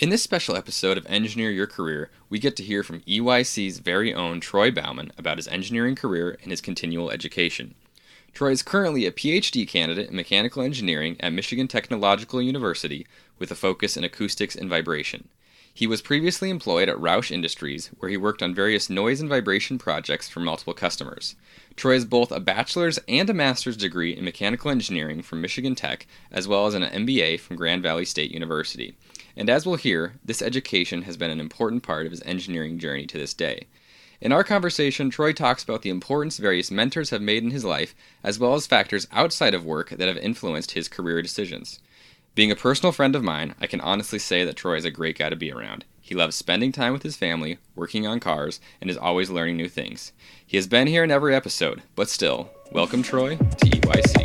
In this special episode of Engineer Your Career, we get to hear from EYC's very own Troy Bauman about his engineering career and his continual education. Troy is currently a PhD candidate in mechanical engineering at Michigan Technological University with a focus in acoustics and vibration. He was previously employed at Roush Industries, where he worked on various noise and vibration projects for multiple customers. Troy has both a bachelor's and a master's degree in mechanical engineering from Michigan Tech, as well as an MBA from Grand Valley State University. And as we'll hear, this education has been an important part of his engineering journey to this day. In our conversation, Troy talks about the importance various mentors have made in his life, as well as factors outside of work that have influenced his career decisions. Being a personal friend of mine, I can honestly say that Troy is a great guy to be around. He loves spending time with his family, working on cars, and is always learning new things. He has been here in every episode, but still, welcome Troy to EYC.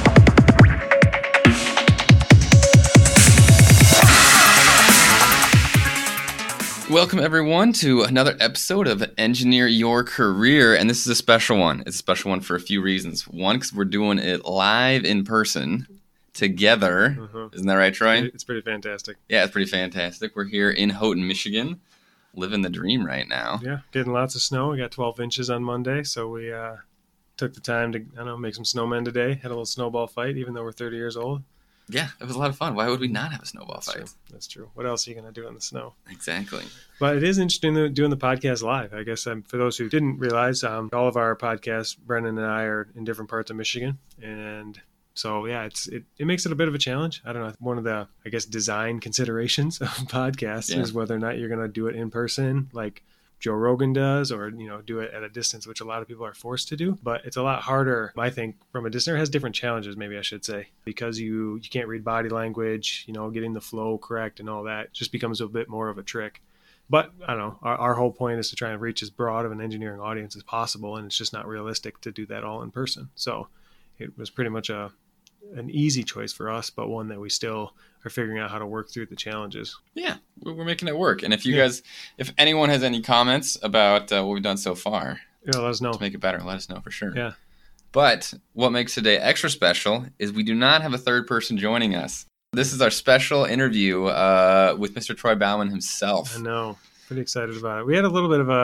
Welcome everyone to another episode of Engineer Your Career, and this is a special one. It's a special one for a few reasons. One, because we're doing it live in person together. Isn't that right, Troy? It's pretty fantastic. Yeah, it's pretty fantastic. We're here in Houghton, Michigan, living the dream right now. Yeah, getting lots of snow. We got 12 inches on Monday, so we took the time to, make some snowmen today. Had a little snowball fight, even though we're 30 years old. Yeah, it was a lot of fun. Why would we not have a snowball fight? That's true. What else are you going to do in the snow? Exactly. But it is interesting doing the podcast live. I guess for those who didn't realize, all of our podcasts, Brendan and I are in different parts of Michigan. And so, yeah, it makes it a bit of a challenge. I don't know. One of the, design considerations of podcasts is whether or not you're going to do it in person, like Joe Rogan does, or, do it at a distance, which a lot of people are forced to do. But it's a lot harder, I think, from a distance. It has different challenges, maybe I should say, because you can't read body language, getting the flow correct and all that just becomes a bit more of a trick. But I don't know, our whole point is to try and reach as broad of an engineering audience as possible, and it's just not realistic to do that all in person. So it was pretty much an easy choice for us, but one that we still are figuring out how to work through the challenges. Yeah, we're making it work. And if you guys, if anyone has any comments about what we've done so far, let us know. To make it better, let us know for sure. Yeah. But what makes today extra special is we do not have a third person joining us. This is our special interview with Mr. Troy Bauman himself. I know. Pretty excited about it. We had a little bit of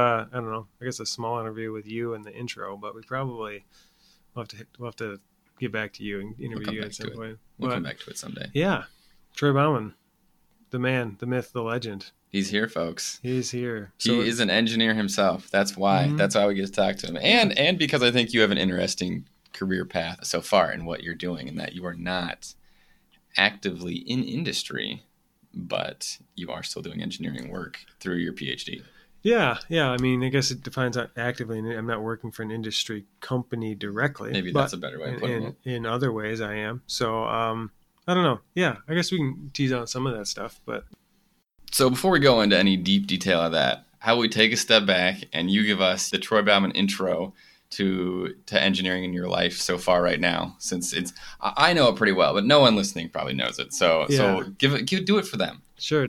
a small interview with you in the intro, but we probably will have to get back to you and interview you at some point. We'll come back to it someday. Yeah. Troy Bauman, the man, the myth, the legend. He's here, folks. He's here. He is an engineer himself. That's why. Mm-hmm. That's why we get to talk to him. And because I think you have an interesting career path so far in what you're doing, and that you are not actively in industry, but you are still doing engineering work through your PhD. Yeah. I guess it defines actively. I'm not working for an industry company directly. Maybe that's a better way of putting it. In other ways, I am. So, I don't know. Yeah, I guess we can tease out some of that stuff. But so before we go into any deep detail of that, how about we take a step back and you give us the Troy Bauman intro to engineering in your life so far right now, since I know it pretty well, but no one listening probably knows it. So do it for them. Sure.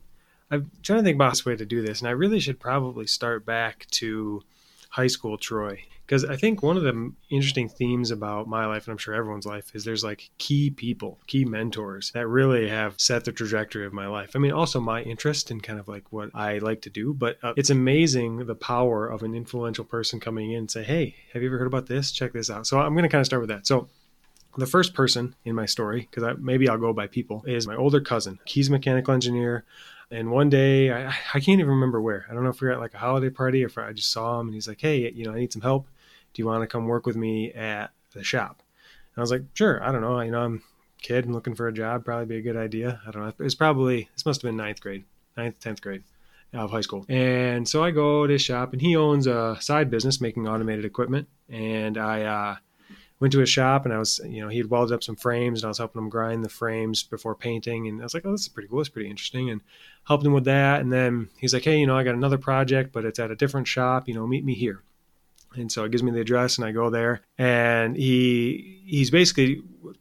I'm trying to think about this way to do this, and I really should probably start back to high school Troy, because I think one of the interesting themes about my life, and I'm sure everyone's life, is there's key people, key mentors that really have set the trajectory of my life. I mean, also my interest in kind of what I like to do, but it's amazing the power of an influential person coming in and say, hey, have you ever heard about this? Check this out. So I'm going to kind of start with that. So the first person in my story, because maybe I'll go by people, is my older cousin. He's a mechanical engineer. And one day, I can't even remember where. I don't know if we were at a holiday party or if I just saw him and he's like, hey, I need some help. Do you want to come work with me at the shop? And I was like, sure. I don't know. I'm a kid and looking for a job. Probably be a good idea. I don't know. This must have been 10th grade of high school. And so I go to his shop, and he owns a side business making automated equipment. And I went to his shop, and I was, he had welded up some frames, and I was helping him grind the frames before painting. And I was like, oh, this is pretty cool. It's pretty interesting. And helped him with that. And then he's like, hey, I got another project, but it's at a different shop, meet me here. And so it gives me the address, and I go there, and he's basically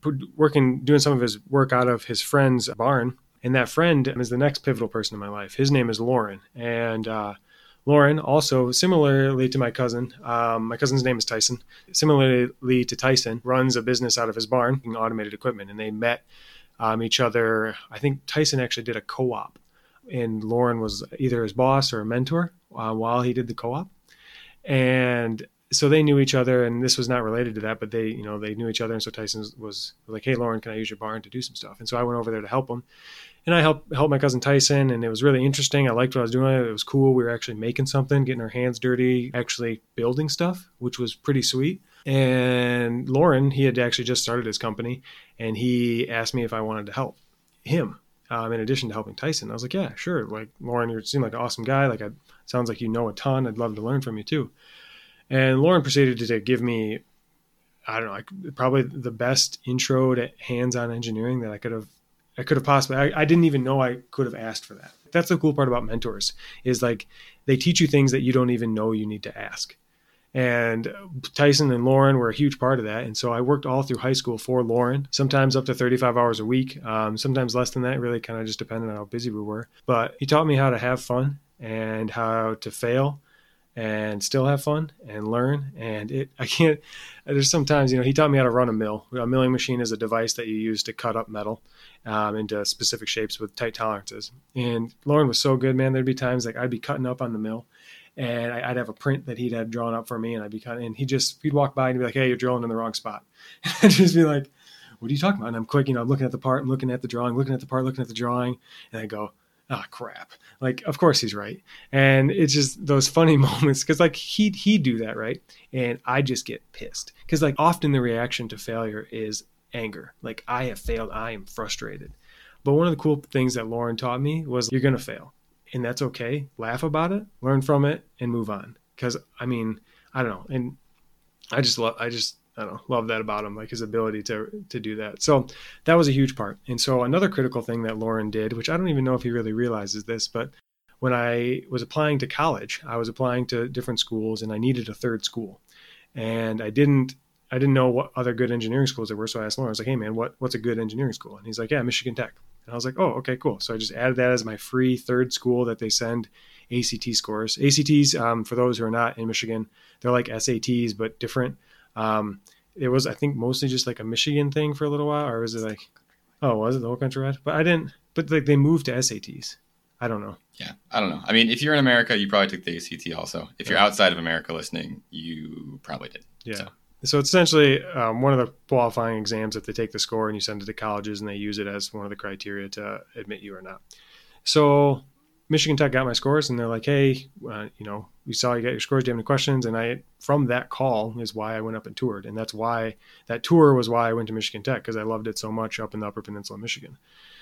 doing some of his work out of his friend's barn. And that friend is the next pivotal person in my life. His name is Lauren. And Lauren, also similarly to my cousin's name is Tyson. Similarly to Tyson, runs a business out of his barn in automated equipment. And they met each other. I think Tyson actually did a co-op and Lauren was either his boss or a mentor while he did the co-op. And so they knew each other, and this was not related to that, but they knew each other. And so Tyson was like, "Hey, Lauren, can I use your barn to do some stuff?" And so I went over there to help him, and I helped my cousin Tyson, and it was really interesting. I liked what I was doing. It was cool. We were actually making something, getting our hands dirty, actually building stuff, which was pretty sweet. And Lauren, he had actually just started his company, and he asked me if I wanted to help him. In addition to helping Tyson, I was like, "Yeah, sure." Like, Lauren, you seem like an awesome guy. Like, sounds like you know a ton. I'd love to learn from you too. And Lauren proceeded to give me, I don't know, probably the best intro to hands-on engineering that I could have possibly. I didn't even know I could have asked for that. That's the cool part about mentors, is like they teach you things that you don't even know you need to ask. And Tyson and Lauren were a huge part of that. And so I worked all through high school for Lauren, sometimes up to 35 hours a week, sometimes less than that, really kind of just depending on how busy we were. But he taught me how to have fun and how to fail and still have fun and learn. And there's sometimes, he taught me how to run a mill. A milling machine is a device that you use to cut up metal into specific shapes with tight tolerances. And Lauren was so good, man. There'd be times like I'd be cutting up on the mill, and I'd have a print that he'd had drawn up for me, and I'd be cutting, and he'd walk by and be like, "Hey, you're drilling in the wrong spot." And I'd just be like, "What are you talking about?" And I'm quick, I'm looking at the part, I'm looking at the drawing, looking at the part, looking at the drawing, and I go, "Oh, crap." Like, of course he's right. And it's just those funny moments, because like he'd do that, right? And I just get pissed, because like often the reaction to failure is anger. Like, I have failed, I am frustrated. But one of the cool things that Lauren taught me was, you're going to fail, and that's okay. Laugh about it, learn from it, and move on. Because I don't know. And I don't know, love that about him, like his ability to do that. So that was a huge part. And so another critical thing that Lauren did, which I don't even know if he really realizes this, but when I was applying to college, I was applying to different schools, and I needed a third school. And I didn't know what other good engineering schools there were. So I asked Lauren, I was like, "Hey man, what's a good engineering school?" And he's like, "Yeah, Michigan Tech." And I was like, "Oh, okay, cool." So I just added that as my free third school that they send ACT scores. ACTs, for those who are not in Michigan, they're like SATs, but different. It was, I think, mostly just like a Michigan thing for a little while, or was it like, oh, was it the whole country wide? But like they moved to SATs. I don't know. Yeah, I don't know. I mean, if you're in America, you probably took the ACT also. If you're outside of America listening, you probably did. Yeah. So it's essentially one of the qualifying exams that they take the score and you send it to colleges, and they use it as one of the criteria to admit you or not. So Michigan Tech got my scores, and they're like, "Hey, we saw you got your scores. Do you have any questions?" And from that call is why I went up and toured. And that's why that tour was why I went to Michigan Tech, because I loved it so much up in the Upper Peninsula of Michigan.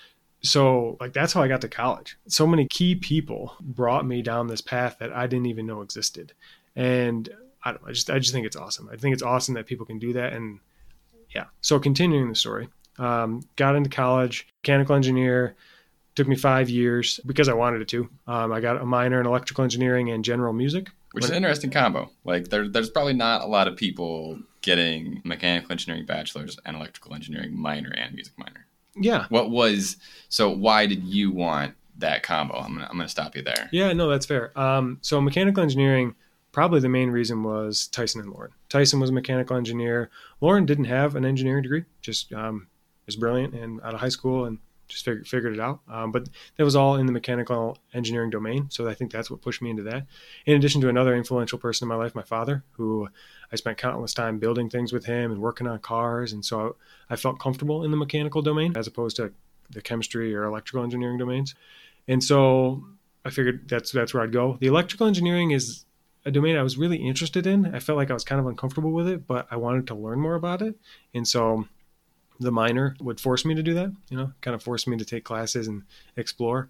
So like, that's how I got to college. So many key people brought me down this path that I didn't even know existed. And I just think it's awesome. I think it's awesome that people can do that. And yeah, so continuing the story, got into college, mechanical engineer. Took me 5 years because I wanted it to. I got a minor in electrical engineering and general music. Which is an interesting combo. Like, there's probably not a lot of people getting mechanical engineering bachelor's and electrical engineering minor and music minor. Yeah. So why did you want that combo? I'm gonna stop you there. Yeah, no, that's fair. So mechanical engineering, probably the main reason was Tyson and Lauren. Tyson was a mechanical engineer. Lauren didn't have an engineering degree, just was brilliant and out of high school and just figured it out. But that was all in the mechanical engineering domain. So I think that's what pushed me into that. In addition to another influential person in my life, my father, who I spent countless time building things with him and working on cars. And so I felt comfortable in the mechanical domain as opposed to the chemistry or electrical engineering domains. And so I figured that's where I'd go. The electrical engineering is a domain I was really interested in. I felt like I was kind of uncomfortable with it, but I wanted to learn more about it. And so the minor would force me to do that, kind of force me to take classes and explore.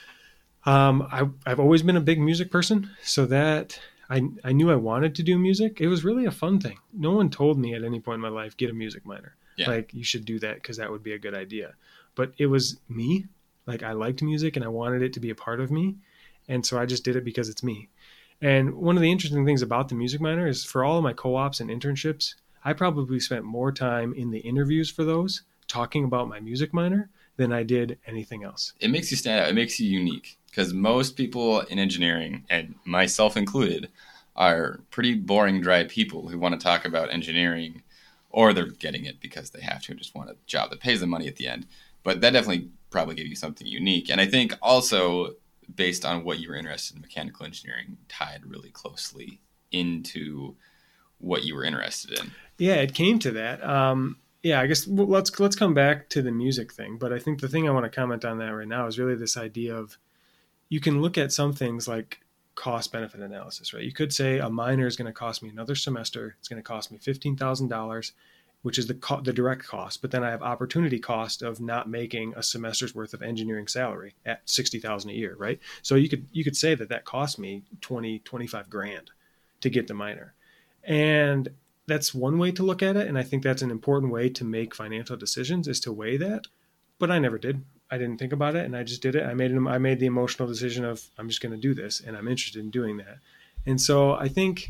I've always been a big music person, so that I knew I wanted to do music. It was really a fun thing. No one told me at any point in my life, get a music minor. Yeah. Like, you should do that because that would be a good idea. But it was me. Like, I liked music and I wanted it to be a part of me. And so I just did it because it's me. And one of the interesting things about the music minor is, for all of my co-ops and internships, I probably spent more time in the interviews for those talking about my music minor than I did anything else. It makes you stand out. It makes you unique, because most people in engineering, and myself included, are pretty boring, dry people who want to talk about engineering, or they're getting it because they have to and just want a job that pays them money at the end. But that definitely probably gave you something unique. And I think also based on what you were interested in, mechanical engineering tied really closely into what you were interested in. Yeah, it came to that. Yeah, I guess let's come back to the music thing. But I think the thing I want to comment on that right now is really this idea of you can look at some things like cost benefit analysis, right? You could say a minor is going to cost me another semester. It's going to cost me $15,000, which is the direct cost. But then I have opportunity cost of not making a semester's worth of engineering salary at $60,000 a year, right? So you could say that cost me 25 grand to get the minor. And that's one way to look at it. And I think that's an important way to make financial decisions, is to weigh that. But I never did. I didn't think about it, and I just did it. I made the emotional decision of, I'm just going to do this, and I'm interested in doing that. And so I think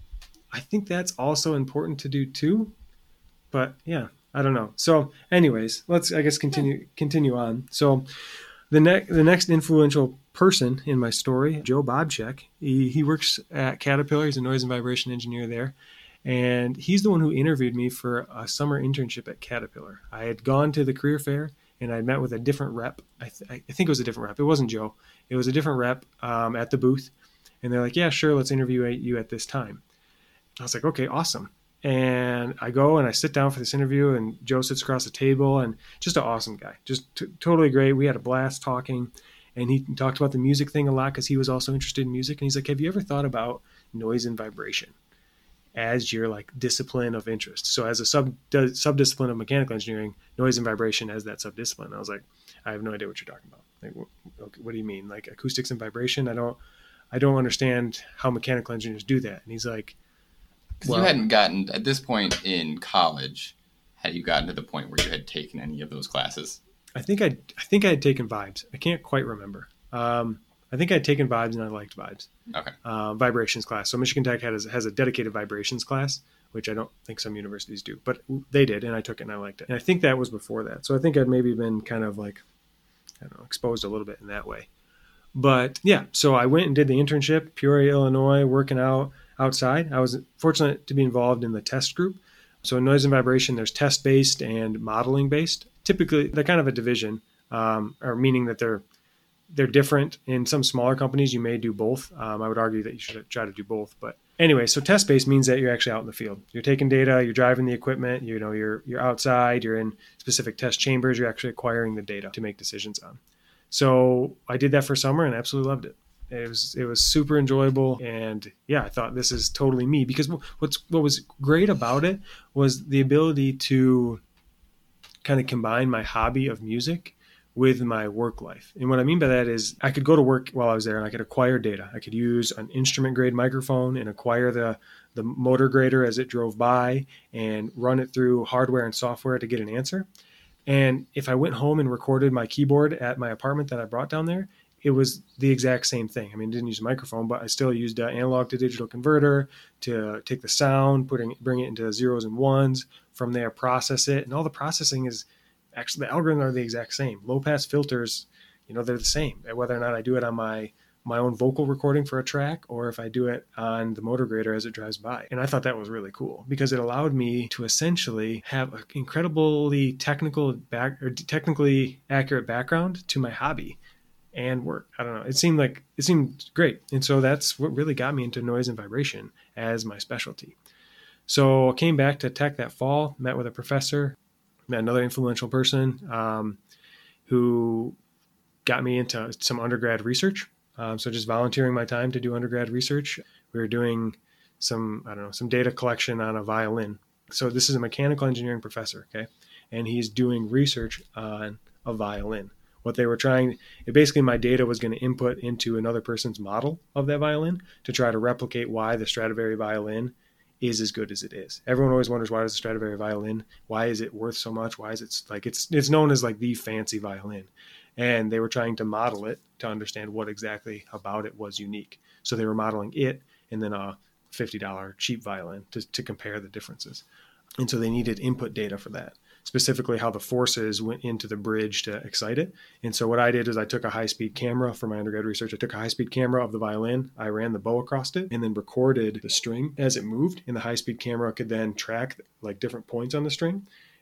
that's also important to do too. But yeah, I don't know. So anyways, let's, I guess, continue on. So the next influential person in my story, Joe Bobchek, he works at Caterpillar. He's a noise and vibration engineer there. And he's the one who interviewed me for a summer internship at Caterpillar. I had gone to the career fair, and I met with a different rep. I think it was a different rep. It wasn't Joe. It was a different rep at the booth. And they're like, yeah, sure, let's interview you at this time. I was like, okay, awesome. And I go and I sit down for this interview, and Joe sits across the table, and just an awesome guy. Just totally great. We had a blast talking, and he talked about the music thing a lot because he was also interested in music. And he's like, have you ever thought about noise and vibration as your like discipline of interest? So as a subdiscipline of mechanical engineering, noise and vibration as that subdiscipline. I was like, I have no idea what you're talking about. Like, what do you mean? Like acoustics and vibration? I don't understand how mechanical engineers do that. And he's like, well, you hadn't gotten, at this point in college, had you gotten to the point where you had taken any of those classes? I think I had taken vibes. I can't quite remember. I think I had taken vibes, and I liked vibes. Okay. Vibrations class. So Michigan Tech has a dedicated vibrations class, which I don't think some universities do, but they did, and I took it and I liked it. And I think that was before that. So I think I'd maybe been kind of like, I don't know, exposed a little bit in that way. But yeah, so I went and did the internship, Peoria, Illinois, working out outside. I was fortunate to be involved in the test group. So in noise and vibration, there's test-based and modeling-based. Typically, they're kind of a division, or meaning that they're different. In some smaller companies, you may do both. I would argue that you should try to do both. But anyway, so test-based means that you're actually out in the field. You're taking data, you're driving the equipment, you're outside, you're in specific test chambers, you're actually acquiring the data to make decisions on. So I did that for summer and absolutely loved it. It was super enjoyable, and yeah, I thought this is totally me, because what was great about it was the ability to kind of combine my hobby of music with my work life. And what I mean by that is I could go to work while I was there and I could acquire data. I could use an instrument grade microphone and acquire the motor grader as it drove by and run it through hardware and software to get an answer. And if I went home and recorded my keyboard at my apartment that I brought down there, it was the exact same thing. I mean, I didn't use a microphone, but I still used an analog to digital converter to take the sound, bring it into zeros and ones, from there process it. And all the processing is actually, the algorithms are the exact same. Low pass filters, they're the same. Whether or not I do it on my own vocal recording for a track, or if I do it on the motor grader as it drives by. And I thought that was really cool, because it allowed me to essentially have an incredibly technically accurate background to my hobby and work. I don't know. It seemed great. And so that's what really got me into noise and vibration as my specialty. So I came back to Tech that fall, met with a professor, met another influential person who got me into some undergrad research. So just volunteering my time to do undergrad research. We were doing some data collection on a violin. So this is a mechanical engineering professor, okay? And he's doing research on a violin. What they were basically my data was going to input into another person's model of that violin to try to replicate why the Stradivari violin is as good as it is. Everyone always wonders, why does the Stradivari violin, why is it worth so much? Why is it like, it's known as like the fancy violin. And they were trying to model it to understand what exactly about it was unique. So they were modeling it and then a $50 cheap violin to compare the differences. And so they needed input data for that, specifically how the forces went into the bridge to excite it. And so what I did is I took a high-speed camera for my undergrad research. I took a high-speed camera of the violin. I ran the bow across it and then recorded the string as it moved. And the high-speed camera could then track like different points on the string.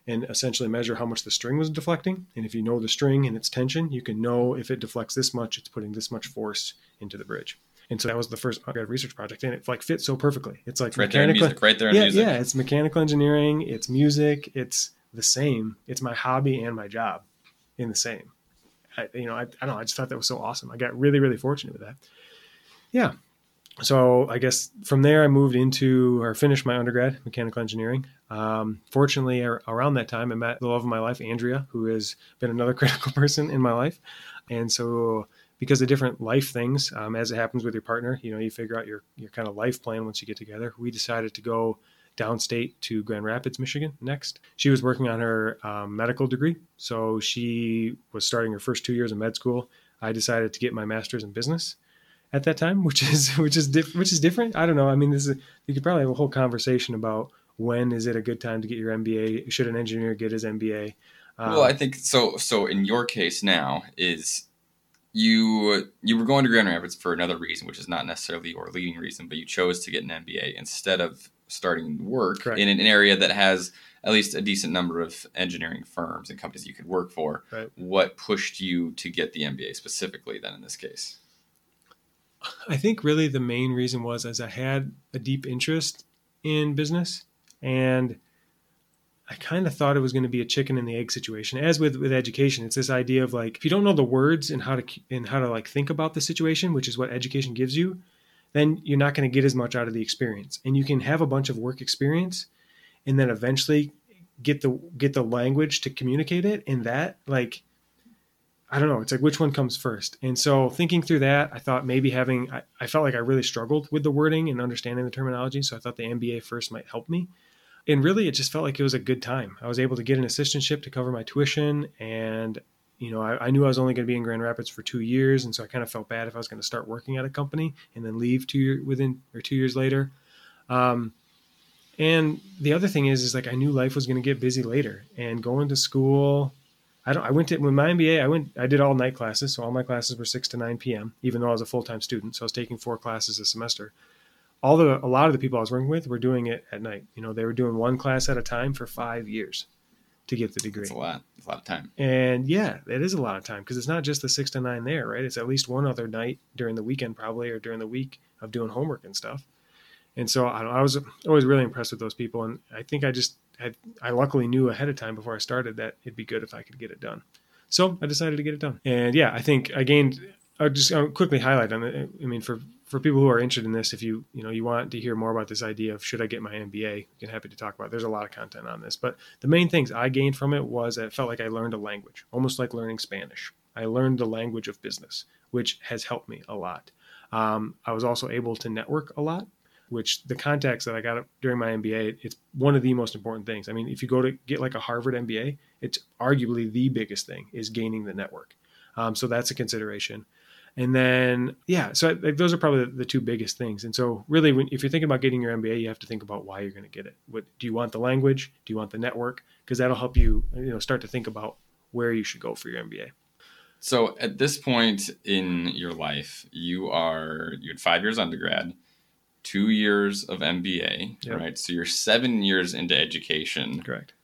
and essentially measure how much the string was deflecting. And if you know the string and its tension, you can know if it deflects this much, it's putting this much force into the bridge. And so that was the first undergrad research project, and it like fits so perfectly. It's like right there in music, right there in music. Yeah, it's mechanical engineering, it's music, it's the same. It's my hobby and my job in the same. I don't know. I just thought that was so awesome. I got really, really fortunate with that. Yeah. So I guess from there I moved into or finished my undergrad mechanical engineering. Fortunately, around that time, I met the love of my life, Andrea, who has been another critical person in my life. And so because of different life things, as it happens with your partner, you figure out your kind of life plan once you get together. We decided to go downstate to Grand Rapids, Michigan next. She was working on her medical degree. So she was starting her first 2 years of med school. I decided to get my master's in business at that time, which is different. I don't know. I mean, you could probably have a whole conversation about when is it a good time to get your MBA? Should an engineer get his MBA? Well, I think so. So in your case now is you were going to Grand Rapids for another reason, which is not necessarily your leading reason, but you chose to get an MBA instead of starting work Correct. in an area that has at least a decent number of engineering firms and companies you could work for. Right. What pushed you to get the MBA specifically then in this case? I think really the main reason was as I had a deep interest in business, and I kind of thought it was going to be a chicken and the egg situation. As with education, it's this idea of like, if you don't know the words and how to like think about the situation, which is what education gives you, then you're not going to get as much out of the experience. And you can have a bunch of work experience and then eventually get the language to communicate it. And that, like, I don't know, it's like which one comes first. And so thinking through that, I thought maybe I felt like I really struggled with the wording and understanding the terminology. So I thought the MBA first might help me. And really, it just felt like it was a good time. I was able to get an assistantship to cover my tuition. And, I knew I was only going to be in Grand Rapids for 2 years. And so I kind of felt bad if I was going to start working at a company and then leave 2 years later. And the other thing is like I knew life was going to get busy later, and going to school. With my MBA, I did all night classes. So all my classes were 6 to 9 p.m., even though I was a full-time student. So I was taking 4 classes a semester. A lot of the people I was working with were doing it at night. They were doing one class at a time for 5 years to get the degree. That's a lot. It's a lot of time. And yeah, it is a lot of time because it's not just the 6 to 9 there, right? It's at least one other night during the weekend probably, or during the week of doing homework and stuff. And so I was always really impressed with those people. And I think I luckily knew ahead of time before I started that it'd be good if I could get it done. So I decided to get it done. And yeah, I think I'll quickly highlight on it. I mean, for people who are interested in this, if you want to hear more about this idea of should I get my MBA, I'm happy to talk about it. There's a lot of content on this, but the main things I gained from it was it felt like I learned a language, almost like learning Spanish. I learned the language of business, which has helped me a lot. I was also able to network a lot, which the contacts that I got during my MBA, it's one of the most important things. I mean, if you go to get like a Harvard MBA, it's arguably the biggest thing is gaining the network. So that's a consideration. And then, so those are probably the 2 biggest things. And so really, if you're thinking about getting your MBA, you have to think about why you're going to get it. Do you want the language? Do you want the network? Because that'll help you, start to think about where you should go for your MBA. So at this point in your life, you had 5 years undergrad, 2 years of MBA, yep. Right? So you're 7 years into education. Correct.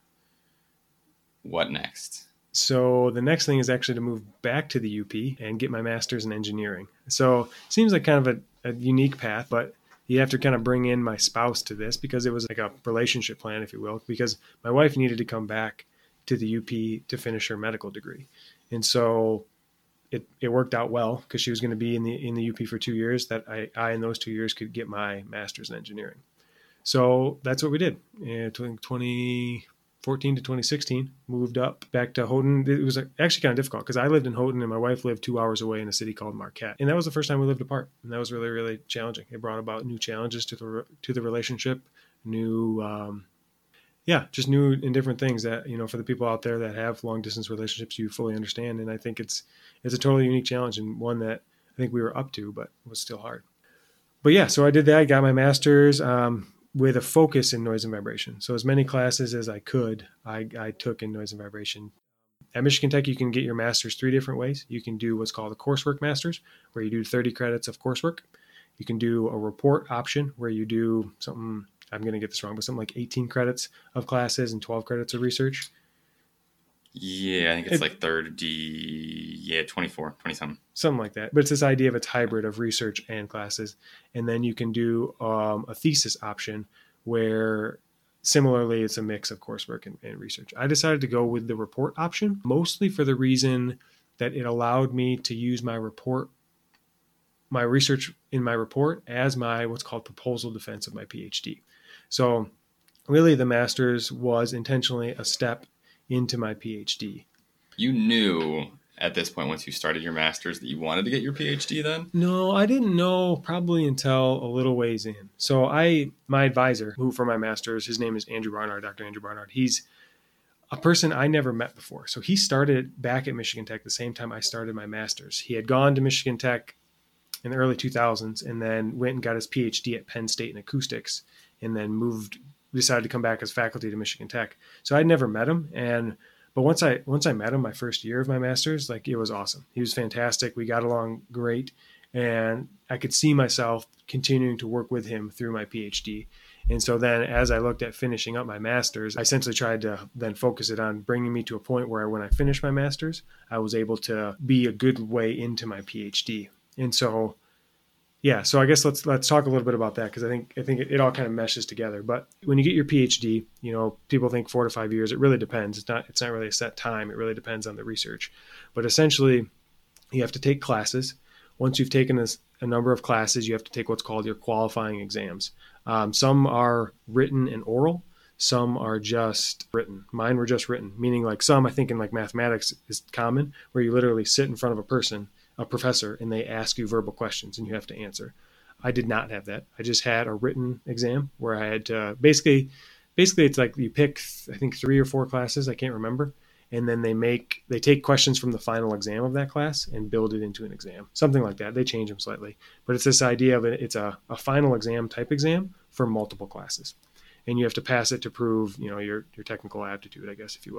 What next? So the next thing is actually to move back to the UP and get my master's in engineering. So it seems like kind of a unique path, but you have to kind of bring in my spouse to this because it was like a relationship plan, if you will, because my wife needed to come back to the UP to finish her medical degree. And so it worked out well because she was going to be in the UP for 2 years that I in those 2 years could get my master's in engineering. So that's what we did. Between 2014 to 2016, moved up back to Houghton. It was actually kind of difficult because I lived in Houghton and my wife lived 2 hours away in a city called Marquette. And that was the first time we lived apart. And that was really, really challenging. It brought about new challenges to the relationship, new and different things that, for the people out there that have long distance relationships, you fully understand. And I think it's a totally unique challenge and one that I think we were up to, but it was still hard. But yeah, so I did that. I got my master's with a focus in noise and vibration. So as many classes as I could, I took in noise and vibration. At Michigan Tech, you can get your master's 3 different ways. You can do what's called a coursework master's, where you do 30 credits of coursework. You can do a report option, where you do something I'm going to get this wrong, but something like 18 credits of classes and 12 credits of research. Yeah, I think it's like 24, 20 something. Something like that. But it's this idea of it's hybrid of research and classes. And then you can do a thesis option where similarly it's a mix of coursework and research. I decided to go with the report option, mostly for the reason that it allowed me to use my research in my report as my what's called proposal defense of my PhD. So really the master's was intentionally a step into my PhD. You knew at this point, once you started your master's, that you wanted to get your PhD then? No, I didn't know probably until a little ways in. So my advisor, who for my master's, his name is Andrew Barnard, Dr. Andrew Barnard. He's a person I never met before. So he started back at Michigan Tech the same time I started my master's. He had gone to Michigan Tech in the early 2000s and then went and got his PhD at Penn State in acoustics and then decided to come back as faculty to Michigan Tech. So I'd never met him. But once I met him my first year of my master's, like, it was awesome. He was fantastic. We got along great. And I could see myself continuing to work with him through my PhD. And so then as I looked at finishing up my master's, I essentially tried to then focus it on bringing me to a point where when I finished my master's, I was able to be a good way into my PhD. And so, yeah, so I guess let's talk a little bit about that, because I think it all kind of meshes together. But when you get your PhD, people think 4 to 5 years. It really depends. It's not really a set time. It really depends on the research. But essentially, you have to take classes. Once you've taken a number of classes, you have to take what's called your qualifying exams. Some are written and oral. Some are just written. Mine were just written, meaning like some, I think in like mathematics is common, where you literally sit in front of a professor, and they ask you verbal questions and you have to answer. I did not have that. I just had a written exam where I had to basically it's like you pick, I think 3 or 4 classes, I can't remember. And then they take questions from the final exam of that class and build it into an exam, something like that. They change them slightly, but it's this idea of it's a final exam type exam for multiple classes. And you have to pass it to prove, your technical aptitude, I guess, if you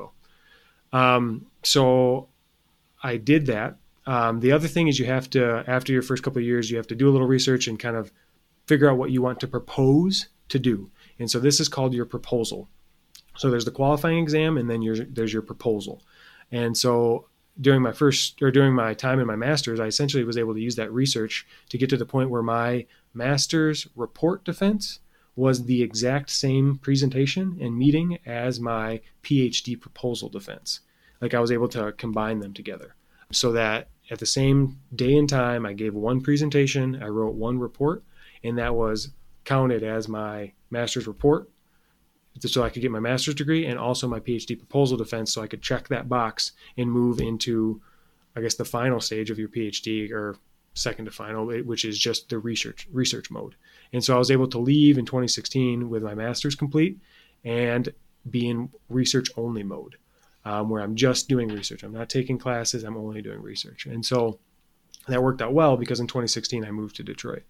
will. So I did that. The other thing is you have to, after your first couple of years, you have to do a little research and kind of figure out what you want to propose to do. And so this is called your proposal. So there's the qualifying exam, and then there's your proposal. And so during my time in my master's, I essentially was able to use that research to get to the point where my master's report defense was the exact same presentation and meeting as my PhD proposal defense. Like, I was able to combine them together so that at the same day and time, I gave one presentation, I wrote one report, and that was counted as my master's report, so I could get my master's degree, and also my PhD proposal defense, so I could check that box and move into, I guess, the final stage of your PhD, or second to final, which is just the research mode. And so I was able to leave in 2016 with my master's complete and be in research only mode, where I'm just doing research. I'm not taking classes, I'm only doing research. And so that worked out well, because in 2016 I moved to Detroit.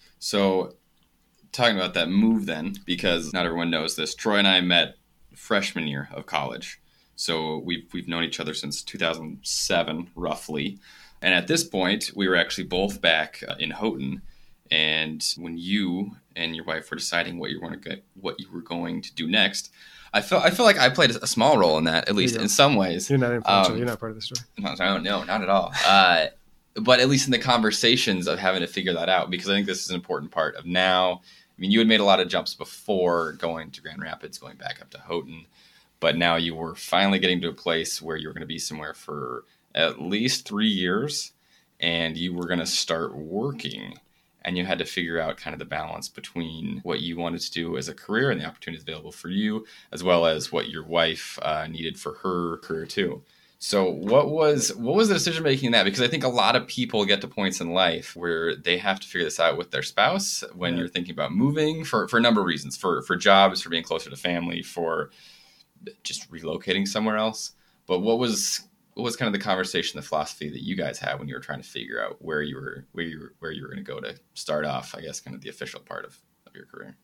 So talking about that move then, because not everyone knows this, Troy and I met freshman year of college. So we've known each other since 2007, roughly. And at this point, we were actually both back in Houghton. And when you and your wife were deciding what you were going to do next, I feel like I played a small role in that, at least in some ways. You're not influential. You're not part of the story. No, not at all. But at least in the conversations of having to figure that out, because I think this is an important part of now. I mean, you had made a lot of jumps before going to Grand Rapids, going back up to Houghton, but now you were finally getting to a place where you were going to be somewhere for at least 3 years, and you were going to start working, and you had to figure out kind of the balance between what you wanted to do as a career and the opportunities available for you, as well as what your wife needed for her career too. So what was the decision making in that? Because I think a lot of people get to points in life where they have to figure this out with their spouse when you're thinking about moving for a number of reasons, for jobs, for being closer to family, for just relocating somewhere else. But what was kind of the conversation, the philosophy that you guys had when you were trying to figure out where you were going to go to start off, I guess, kind of the official part of your career?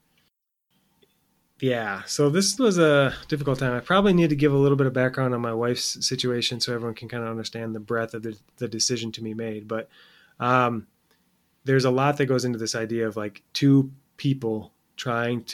Yeah, so this was a difficult time. I probably need to give a little bit of background on my wife's situation so everyone can kind of understand the breadth of the decision to be made. But there's a lot that goes into this idea of like two people trying to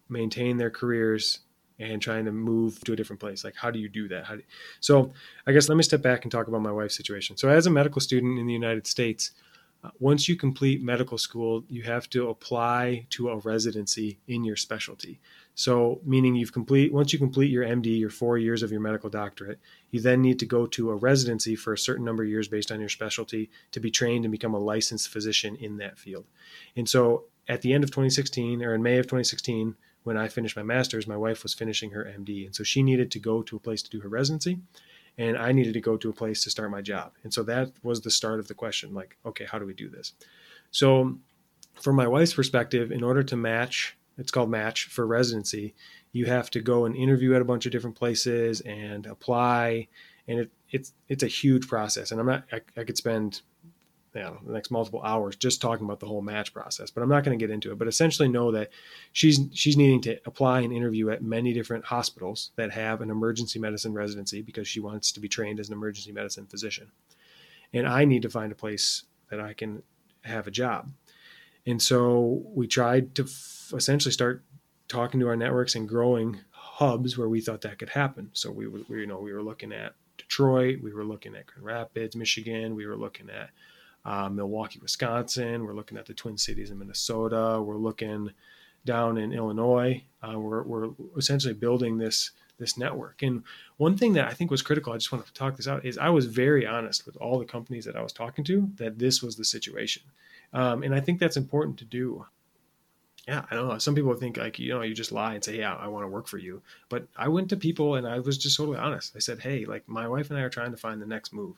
maintain their careers and trying to move to a different place. Like, how do you do that? So I guess let me step back and talk about my wife's situation. So as a medical student in the United States, once you complete medical school, you have to apply to a residency in your specialty. So meaning once you complete your MD, your 4 years of your medical doctorate, you then need to go to a residency for a certain number of years based on your specialty to be trained and become a licensed physician in that field. And so at the end of 2016, or in May of 2016, when I finished my master's, my wife was finishing her MD. And so she needed to go to a place to do her residency, and I needed to go to a place to start my job. And so that was the start of the question, like, okay, how do we do this? So from my wife's perspective, in order to match, it's called match for residency, you have to go and interview at a bunch of different places and apply. And it's a huge process. And I could spend the next multiple hours just talking about the whole match process, but I'm not going to get into it. But essentially know that she's needing to apply and interview at many different hospitals that have an emergency medicine residency because she wants to be trained as an emergency medicine physician. And I need to find a place that I can have a job. And so we tried to essentially start talking to our networks and growing hubs where we thought that could happen. So we were looking at Detroit, we were looking at Grand Rapids, Michigan, we were looking at Milwaukee, Wisconsin. We're looking at the Twin Cities in Minnesota. We're looking down in Illinois. We're essentially building this network. And one thing that I think was critical, I just want to talk this out, is I was very honest with all the companies that I was talking to that this was the situation. And I think that's important to do. Yeah, I don't know. Some people think like, you just lie and say, yeah, I want to work for you. But I went to people and I was just totally honest. I said, hey, like my wife and I are trying to find the next move.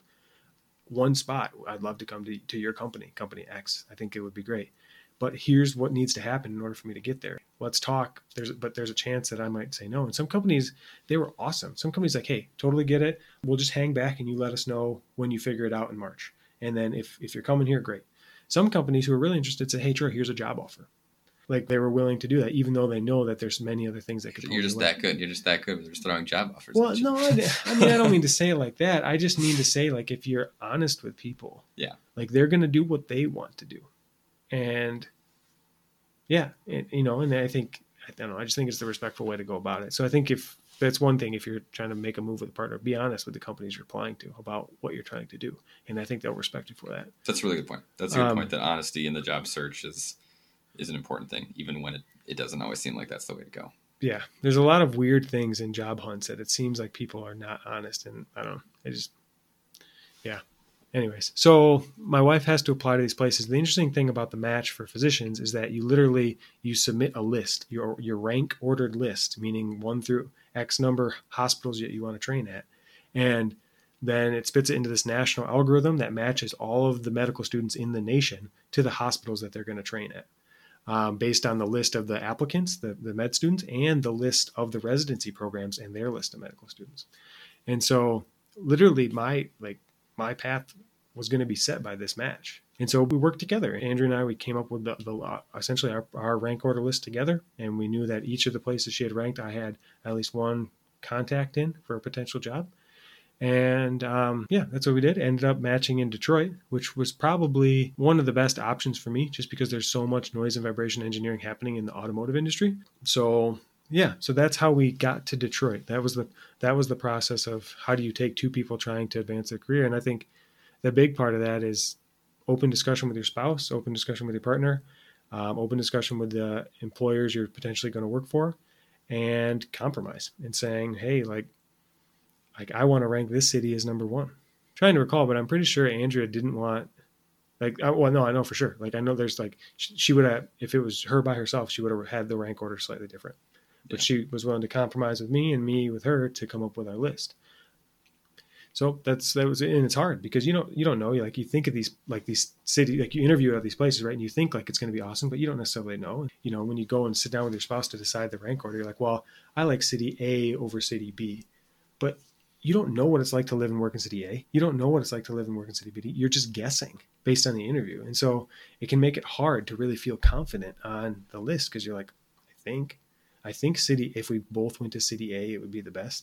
One spot, I'd love to come to your company X. I think it would be great. But here's what needs to happen in order for me to get there. Let's talk. There's a chance that I might say no. And some companies, they were awesome. Some companies like, hey, totally get it. We'll just hang back and you let us know when you figure it out in March. And then if you're coming here, great. Some companies who are really interested say, hey, Troy, here's a job offer. Like they were willing to do that, even though they know that there's many other things that could. You're just that good. You're just that good. They're just throwing job offers. Well, no, I mean, I don't mean to say it like that. I just mean to say, like, if you're honest with people, yeah, like they're going to do what they want to do, and yeah, and I think I don't know. I just think it's the respectful way to go about it. So I think if that's one thing, if you're trying to make a move with a partner, be honest with the companies you're applying to about what you're trying to do, and I think they'll respect you for that. That's a really good point. That's a good point. That honesty in the job search is an important thing, even when it doesn't always seem like that's the way to go. Yeah. There's a lot of weird things in job hunts that it seems like people are not honest. And I don't know. Yeah. Anyways, so my wife has to apply to these places. The interesting thing about the match for physicians is that you submit a list, your rank ordered list, meaning 1 through X number hospitals that you want to train at. And then it spits it into this national algorithm that matches all of the medical students in the nation to the hospitals that they're going to train at. Based on the list of the applicants, the med students, and the list of the residency programs and their list of medical students. And so literally my path was going to be set by this match. And so we worked together. Andrew and I, we came up with essentially our rank order list together. And we knew that each of the places she had ranked, I had at least one contact in for a potential job. And that's what we did. Ended up matching in Detroit, which was probably one of the best options for me just because there's so much noise and vibration engineering happening in the automotive industry. So that's how we got to Detroit. That was the process of how do you take two people trying to advance their career. And I think the big part of that is open discussion with your spouse, open discussion with your partner, open discussion with the employers you're potentially going to work for, and compromise and saying, hey, like I want to rank this city as number 1. I'm trying to recall, but I'm pretty sure Andrea didn't want I know for sure. Like I know there's like, she would have, if it was her by herself, she would have had the rank order slightly different, but she was willing to compromise with me and me with her to come up with our list. So that was, and it's hard because you don't know, like you think of these cities, like you interview at these places, right? And you think like it's going to be awesome, but you don't necessarily know. When you go and sit down with your spouse to decide the rank order, you're like, well, I like city A over city B, but you don't know what it's like to live and work in city A. You don't know what it's like to live and work in city B. You're just guessing based on the interview. And so it can make it hard to really feel confident on the list because you're like, I think city, if we both went to city A, it would be the best.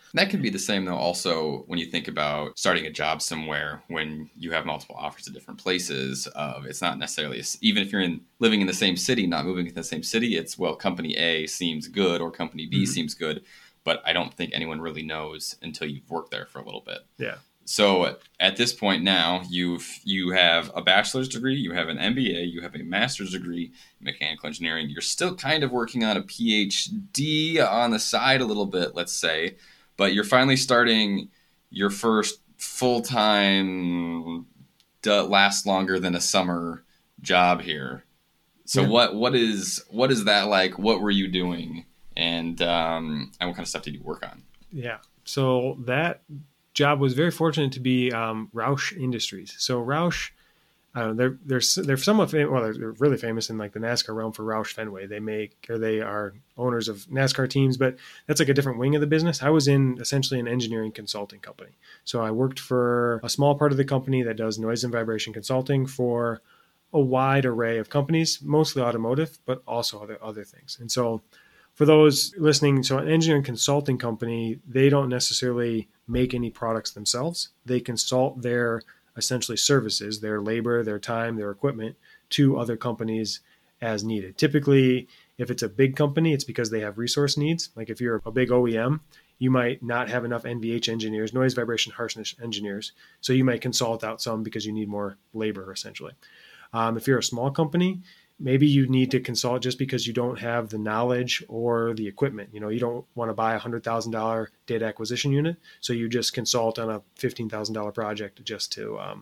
That could be the same though also when you think about starting a job somewhere when you have multiple offers at different places. It's not necessarily, even if you're living in the same city, not moving in the same city, it's, well, company A seems good or company B seems good, but I don't think anyone really knows until you've worked there for a little bit. Yeah. So at this point now, you have a bachelor's degree, you have an MBA, you have a master's degree in mechanical engineering. You're still kind of working on a PhD on the side a little bit, let's say, but you're finally starting your first full-time, last longer than a summer job here. So what is that like? What were you doing, and what kind of stuff did you work on? Yeah. So that job was very fortunate to be Roush Industries. So Roush, they're somewhat famous. Well, they're really famous in like the NASCAR realm for Roush Fenway. They are owners of NASCAR teams, but that's like a different wing of the business. I was in essentially an engineering consulting company. So I worked for a small part of the company that does noise and vibration consulting for a wide array of companies, mostly automotive, but also other things. And so for those listening, so an engineering consulting company, they don't necessarily make any products themselves. They consult their essentially services, their labor, their time, their equipment to other companies as needed. Typically, if it's a big company, it's because they have resource needs. Like if you're a big OEM, you might not have enough NVH engineers, noise, vibration, harshness engineers. So you might consult out some because you need more labor, essentially. If you're a small company, maybe you need to consult just because you don't have the knowledge or the equipment. You don't want to buy a $100,000 data acquisition unit, so you just consult on a $15,000 project just to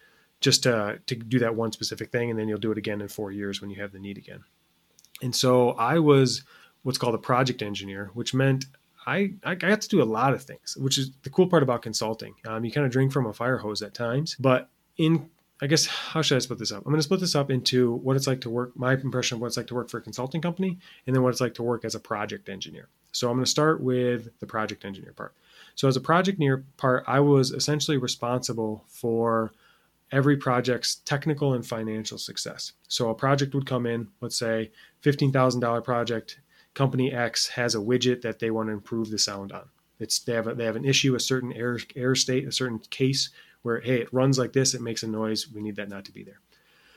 do that one specific thing, and then you'll do it again in 4 years when you have the need again. And so I was what's called a project engineer, which meant I got to do a lot of things, which is the cool part about consulting. You kind of drink from a fire hose at times, but I guess, how should I split this up? I'm going to split this up into what it's like to work, my impression of what it's like to work for a consulting company, and then what it's like to work as a project engineer. So I'm going to start with the project engineer part. So as a project engineer part, I was essentially responsible for every project's technical and financial success. So a project would come in, let's say $15,000 project, company X has a widget that they want to improve the sound on. They have an issue, a certain error state, a certain case where, hey, it runs like this, it makes a noise, we need that not to be there.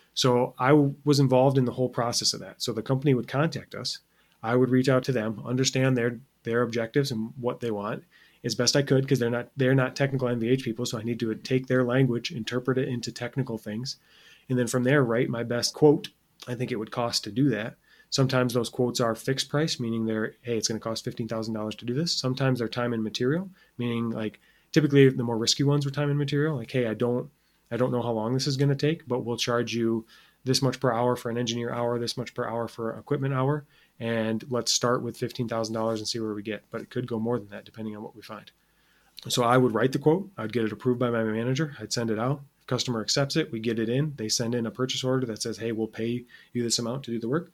So I was involved in the whole process of that. So the company would contact us. I would reach out to them, understand their objectives and what they want as best I could, because they're not technical NVH people, so I need to take their language, interpret it into technical things, and then from there write my best quote I think it would cost to do that. Sometimes those quotes are fixed price, meaning it's going to cost $15,000 to do this. Sometimes they're time and material, meaning like typically the more risky ones are time and material. Like, hey, I don't know how long this is going to take, but we'll charge you this much per hour for an engineer hour, this much per hour for equipment hour, and let's start with $15,000 and see where we get. But it could go more than that depending on what we find. So I would write the quote. I'd get it approved by my manager. I'd send it out. If the customer accepts it, we get it in. They send in a purchase order that says, hey, we'll pay you this amount to do the work.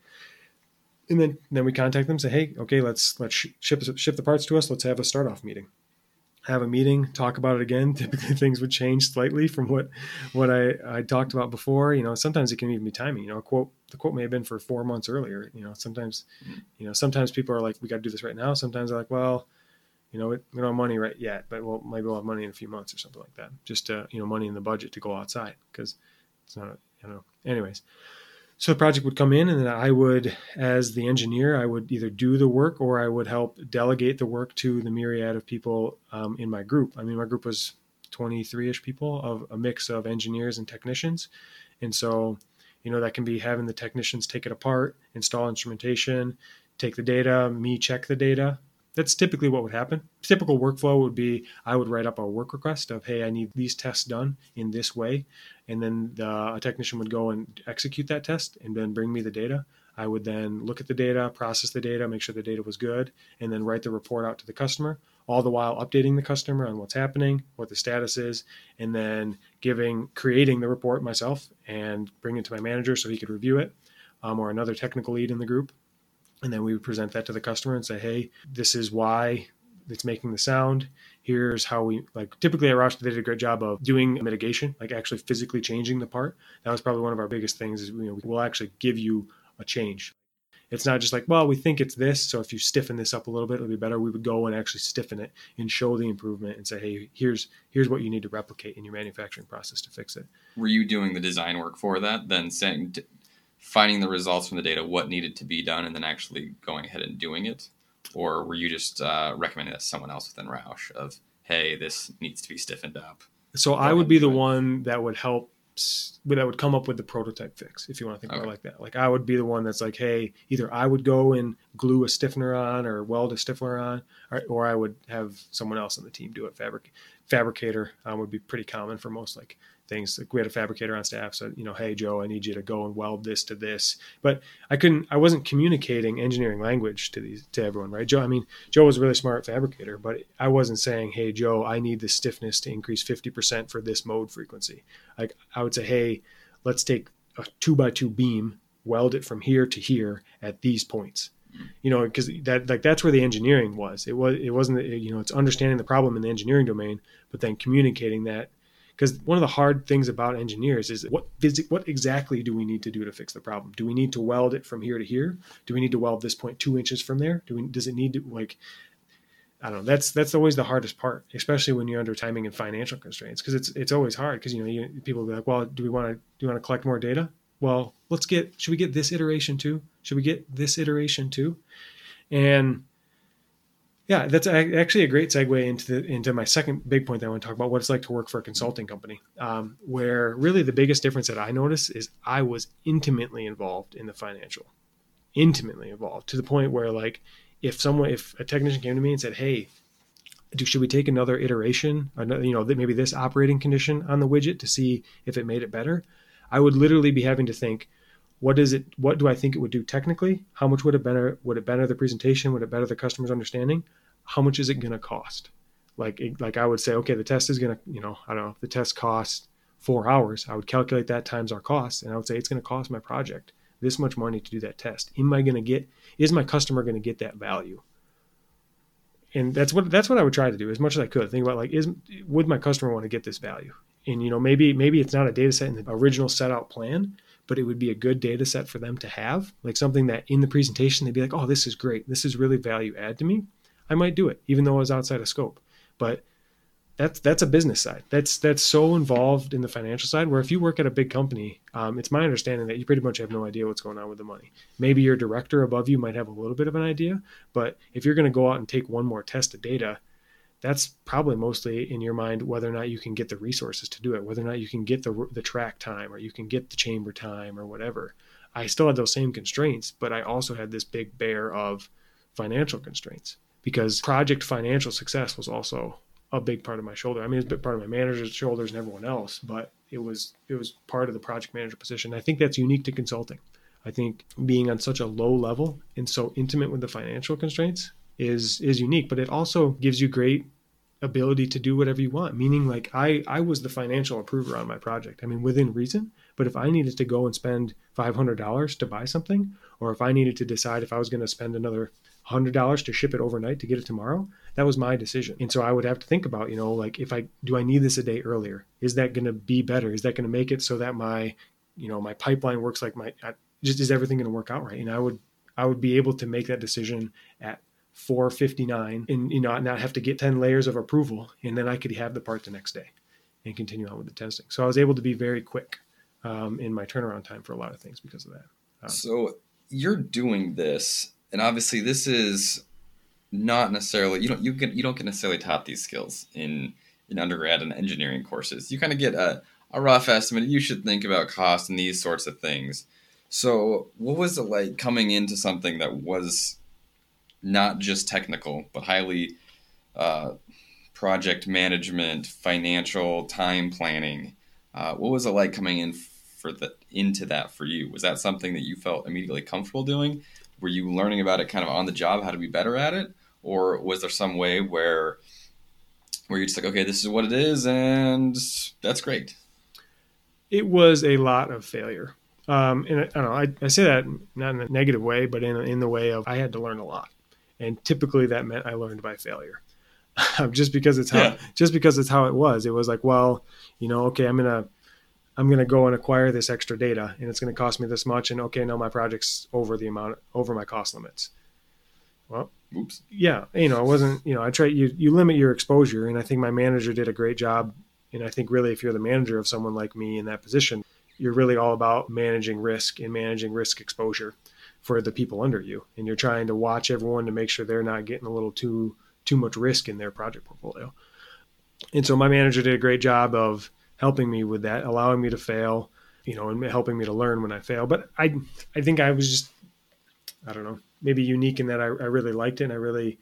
And then we contact them, say, hey, okay, let's ship the parts to us. Let's have a start-off meeting. Have a meeting, talk about it again. Typically things would change slightly from what I talked about before. Sometimes it can even be timing. The quote may have been for 4 months earlier. Sometimes people are like, we got to do this right now. Sometimes they're like, well, we don't have money right yet, but maybe we'll have money in a few months or something like that. Just money in the budget to go outside, because it's not, anyways. So the project would come in, and then I would, as the engineer, I would either do the work or I would help delegate the work to the myriad of people in my group. I mean, my group was 23-ish people, of a mix of engineers and technicians. And so, that can be having the technicians take it apart, install instrumentation, take the data, me check the data. That's typically what would happen. Typical workflow would be I would write up a work request of, hey, I need these tests done in this way. And then a technician would go and execute that test and then bring me the data. I would then look at the data, process the data, make sure the data was good, and then write the report out to the customer, all the while updating the customer on what's happening, what the status is, and then creating the report myself and bring it to my manager so he could review it, or another technical lead in the group. And then we would present that to the customer and say, hey, this is why it's making the sound. Here's how we, typically at Roush, they did a great job of doing mitigation, actually physically changing the part. That was probably one of our biggest things is, we'll actually give you a change. It's not just like, well, we think it's this, so if you stiffen this up a little bit, it'll be better. We would go and actually stiffen it and show the improvement and say, hey, here's what you need to replicate in your manufacturing process to fix it. Were you doing the design work for that, then finding the results from the data, what needed to be done, and then actually going ahead and doing it? Or were you just recommending that to someone else within Roush of, hey, this needs to be stiffened up? So I would be the one that would help, that would come up with the prototype fix, if you want to think about it like that. Like I would be the one that's like, hey, either I would go and glue a stiffener on or weld a stiffener on, or I would have someone else on the team do it. Fabricator would be pretty common for most like things. Like we had a fabricator on staff, so hey Joe, I need you to go and weld this to this. But I wasn't communicating engineering language to everyone, right? Joe was a really smart fabricator, but I wasn't saying, hey Joe, I need the stiffness to increase 50% for this mode frequency. Like I would say, hey, let's take a 2x2 beam, weld it from here to here at these points. Because that's where the engineering was. It wasn't it's understanding the problem in the engineering domain, but then communicating that. Because one of the hard things about engineers is what exactly do we need to do to fix the problem? Do we need to weld it from here to here? Do we need to weld this point 2 inches from there? Does it need to I don't know. That's always the hardest part, especially when you're under timing and financial constraints. Because it's always hard. Because people will be like, well, do you want to collect more data? Well, should we get this iteration too? Should we get this iteration too? And yeah, that's actually a great segue into my second big point that I want to talk about, what it's like to work for a consulting company, where really the biggest difference that I noticed is I was intimately involved in the financial, to the point where like if a technician came to me and said, hey, should we take another iteration, maybe this operating condition on the widget to see if it made it better? I would literally be having to think, what do I think it would do technically? How much would it better? Would it better the presentation? Would it better the customer's understanding? How much is it going to cost? Like I would say, okay, the test is going to, I don't know, if the test costs 4 hours, I would calculate that times our costs. And I would say, it's going to cost my project this much money to do that test. Is my customer going to get that value? And that's what I would try to do as much as I could. Think about would my customer want to get this value? And, maybe it's not a data set in the original set out plan, but it would be a good data set for them to have, like something that in the presentation, they'd be like, oh, this is great. This is really value add to me. I might do it, even though I was outside of scope. But that's a business side. That's so involved in the financial side, where if you work at a big company, it's my understanding that you pretty much have no idea what's going on with the money. Maybe your director above you might have a little bit of an idea, but if you're going to go out and take one more test of data, that's probably mostly in your mind whether or not you can get the resources to do it, whether or not you can get the track time or you can get the chamber time or whatever. I still had those same constraints, but I also had this big bear of financial constraints, because project financial success was also a big part of my shoulder. I mean, it's a big part of my manager's shoulders and everyone else, but it was part of the project manager position. I think that's unique to consulting. I think being on such a low level and so intimate with the financial constraints is unique, but it also gives you great ability to do whatever you want. Meaning, like I was the financial approver on my project. I mean, within reason, but if I needed to go and spend $500 to buy something, or if I needed to decide if I was going to spend another $100 to ship it overnight to get it tomorrow, that was my decision. And so I would have to think about, do I need this a day earlier? Is that going to be better? Is that going to make it so that my pipeline works like is everything going to work out right? And I would be able to make that decision at 4:59 and not have to get 10 layers of approval, and then I could have the part the next day and continue on with the testing. So I was able to be very quick in my turnaround time for a lot of things because of that. So you're doing this, and obviously this is not necessarily you don't get necessarily taught these skills in undergrad and engineering courses. You kind of get a rough estimate. You should think about cost and these sorts of things. So what was it like coming into something that was not just technical, but highly project management, financial, time planning? What was it like coming into that for you? Was that something that you felt immediately comfortable doing? Were you learning about it kind of on the job, how to be better at it? Or was there some way where you're just like, okay, this is what it is, and that's great? It was a lot of failure. And I don't know, I say that not in a negative way, but in the way of I had to learn a lot. And typically that meant I learned by failure. just because it's how it was. It was like, well, okay, I'm going to I'm going to go and acquire this extra data and it's going to cost me this much. And okay, no, my project's over my cost limits. Well, Oops. yeah, it wasn't, I try, you limit your exposure. And I think my manager did a great job. And I think really, if you're the manager of someone like me in that position, you're really all about managing risk and managing risk exposure for the people under you. And you're trying to watch everyone to make sure they're not getting a little too much risk in their project portfolio. And so my manager did a great job of helping me with that, allowing me to fail, and helping me to learn when I fail. But I think I was just, I don't know, maybe unique in that I really liked it. And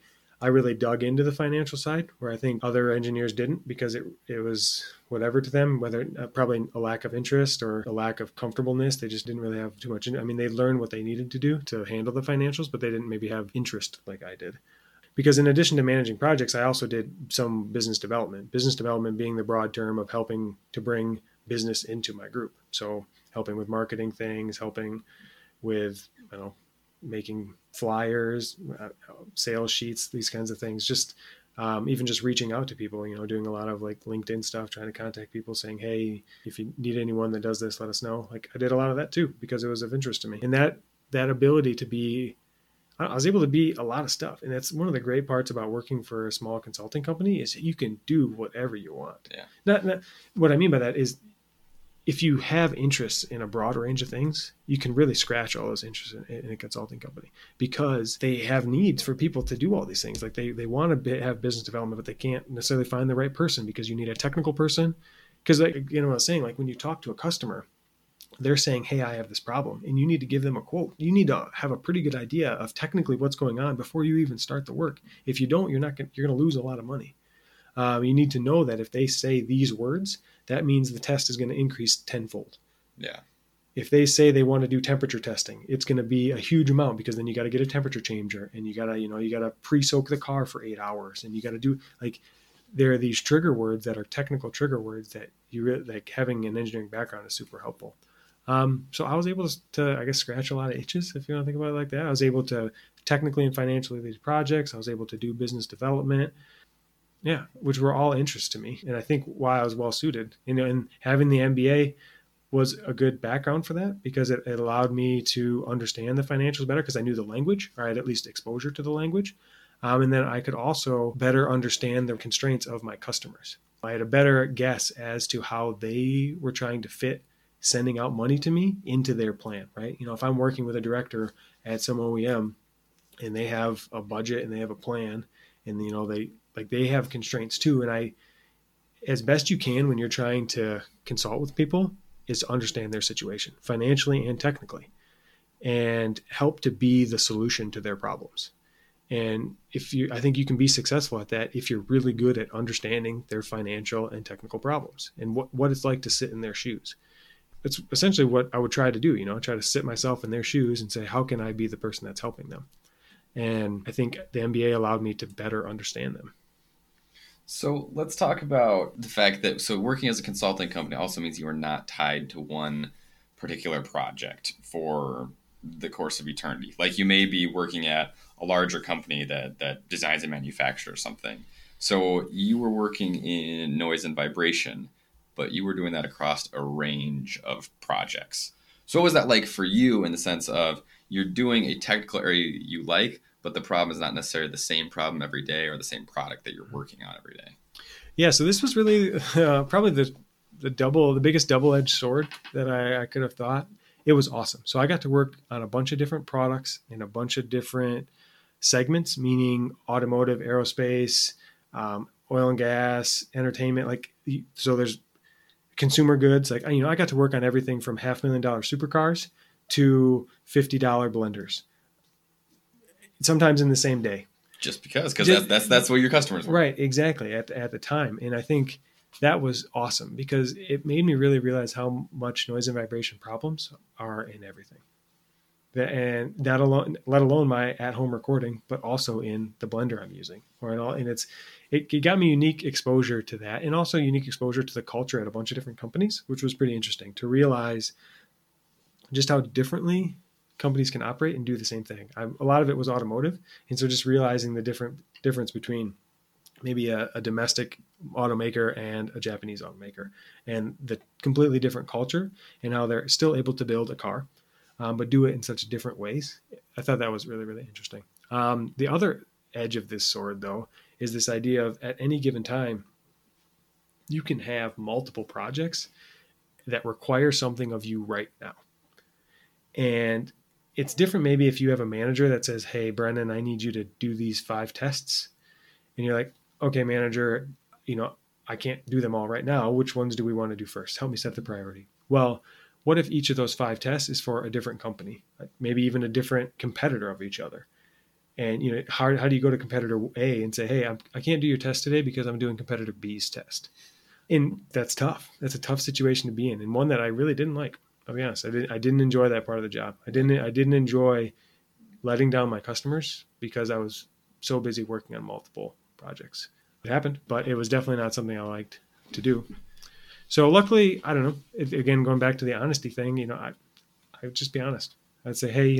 I really dug into the financial side where I think other engineers didn't, because it was whatever to them, whether probably a lack of interest or a lack of comfortableness. They just didn't really have too much. I mean, they learned what they needed to do to handle the financials, but they didn't maybe have interest like I did. Because in addition to managing projects, I also did some business development being the broad term of helping to bring business into my group. So helping with marketing things, helping with, making flyers, sales sheets, these kinds of things, just even just reaching out to people, doing a lot of like LinkedIn stuff, trying to contact people saying, hey, if you need anyone that does this, let us know. Like I did a lot of that too, because it was of interest to me. And that ability to be, I was able to be a lot of stuff. And that's one of the great parts about working for a small consulting company is you can do whatever you want. Yeah. Not what I mean by that is if you have interests in a broad range of things, you can really scratch all those interests in a consulting company, because they have needs for people to do all these things. Like they want to have business development, but they can't necessarily find the right person, because you need a technical person. Because what I was saying, like when you talk to a customer, they're saying, hey, I have this problem, and you need to give them a quote. You need to have a pretty good idea of technically what's going on before you even start the work. If you don't, you're going to lose a lot of money. You need to know that if they say these words, that means the test is going to increase tenfold. Yeah. If they say they want to do temperature testing, it's going to be a huge amount, because then you got to get a temperature changer, and you got to pre-soak the car for 8 hours, and you got to do there are these trigger words that are technical trigger words that you really, like, having an engineering background is super helpful. So I was able to, I guess, scratch a lot of itches, if you want to think about it like that. I was able to technically and financially lead projects. I was able to do business development, which were all interest to me. And I think why I was well suited, and having the MBA was a good background for that, because it allowed me to understand the financials better, because I knew the language, or I had at least exposure to the language. And then I could also better understand the constraints of my customers. I had a better guess as to how they were trying to fit sending out money to me into their plan, right? If I'm working with a director at some OEM and they have a budget and they have a plan, and they have constraints too. And as best you can when you're trying to consult with people, is to understand their situation financially and technically, and help to be the solution to their problems. And I think you can be successful at that if you're really good at understanding their financial and technical problems and what it's like to sit in their shoes. That's essentially what I would try to do, try to sit myself in their shoes and say, how can I be the person that's helping them? And I think the MBA allowed me to better understand them. So let's talk about the fact that, working as a consulting company also means you are not tied to one particular project for the course of eternity. Like you may be working at a larger company that designs and manufactures something. So you were working in noise and vibration, but you were doing that across a range of projects. So what was that like for you, in the sense of you're doing a technical area you like, but the problem is not necessarily the same problem every day or the same product that you're working on every day? Yeah, so this was really probably the biggest double-edged sword that I could have thought. It was awesome. So I got to work on a bunch of different products in a bunch of different segments, meaning automotive, aerospace, oil and gas, entertainment. So there's consumer goods. I got to work on everything from $500,000 supercars to $50 blenders, sometimes in the same day. Just because that's what your customers were. Right, exactly, at the time. And I think that was awesome, because it made me really realize how much noise and vibration problems are in everything. And that alone, let alone my at-home recording, but also in the blender I'm using. It got me unique exposure to that, and also unique exposure to the culture at a bunch of different companies, which was pretty interesting to realize just how differently companies can operate and do the same thing. A lot of it was automotive. And so just realizing the difference between maybe a domestic automaker and a Japanese automaker, and the completely different culture and how they're still able to build a car, but do it in such different ways. I thought that was really, really interesting. The other edge of this sword, though, is this idea of at any given time, you can have multiple projects that require something of you right now. And it's different maybe if you have a manager that says, hey, Brennan, I need you to do these 5 tests. And you're like, okay, manager, I can't do them all right now. Which ones do we want to do first? Help me set the priority. Well, what if each of those 5 tests is for a different company, maybe even a different competitor of each other? And how do you go to competitor A and say, hey, I can't do your test today because I'm doing competitor B's test? And that's tough. That's a tough situation to be in, and one that I really didn't like. I'll be honest. I didn't enjoy that part of the job. I didn't enjoy letting down my customers because I was so busy working on multiple projects. It happened, but it was definitely not something I liked to do. So luckily, I don't know. Again, going back to the honesty thing, I would just be honest. I'd say, hey,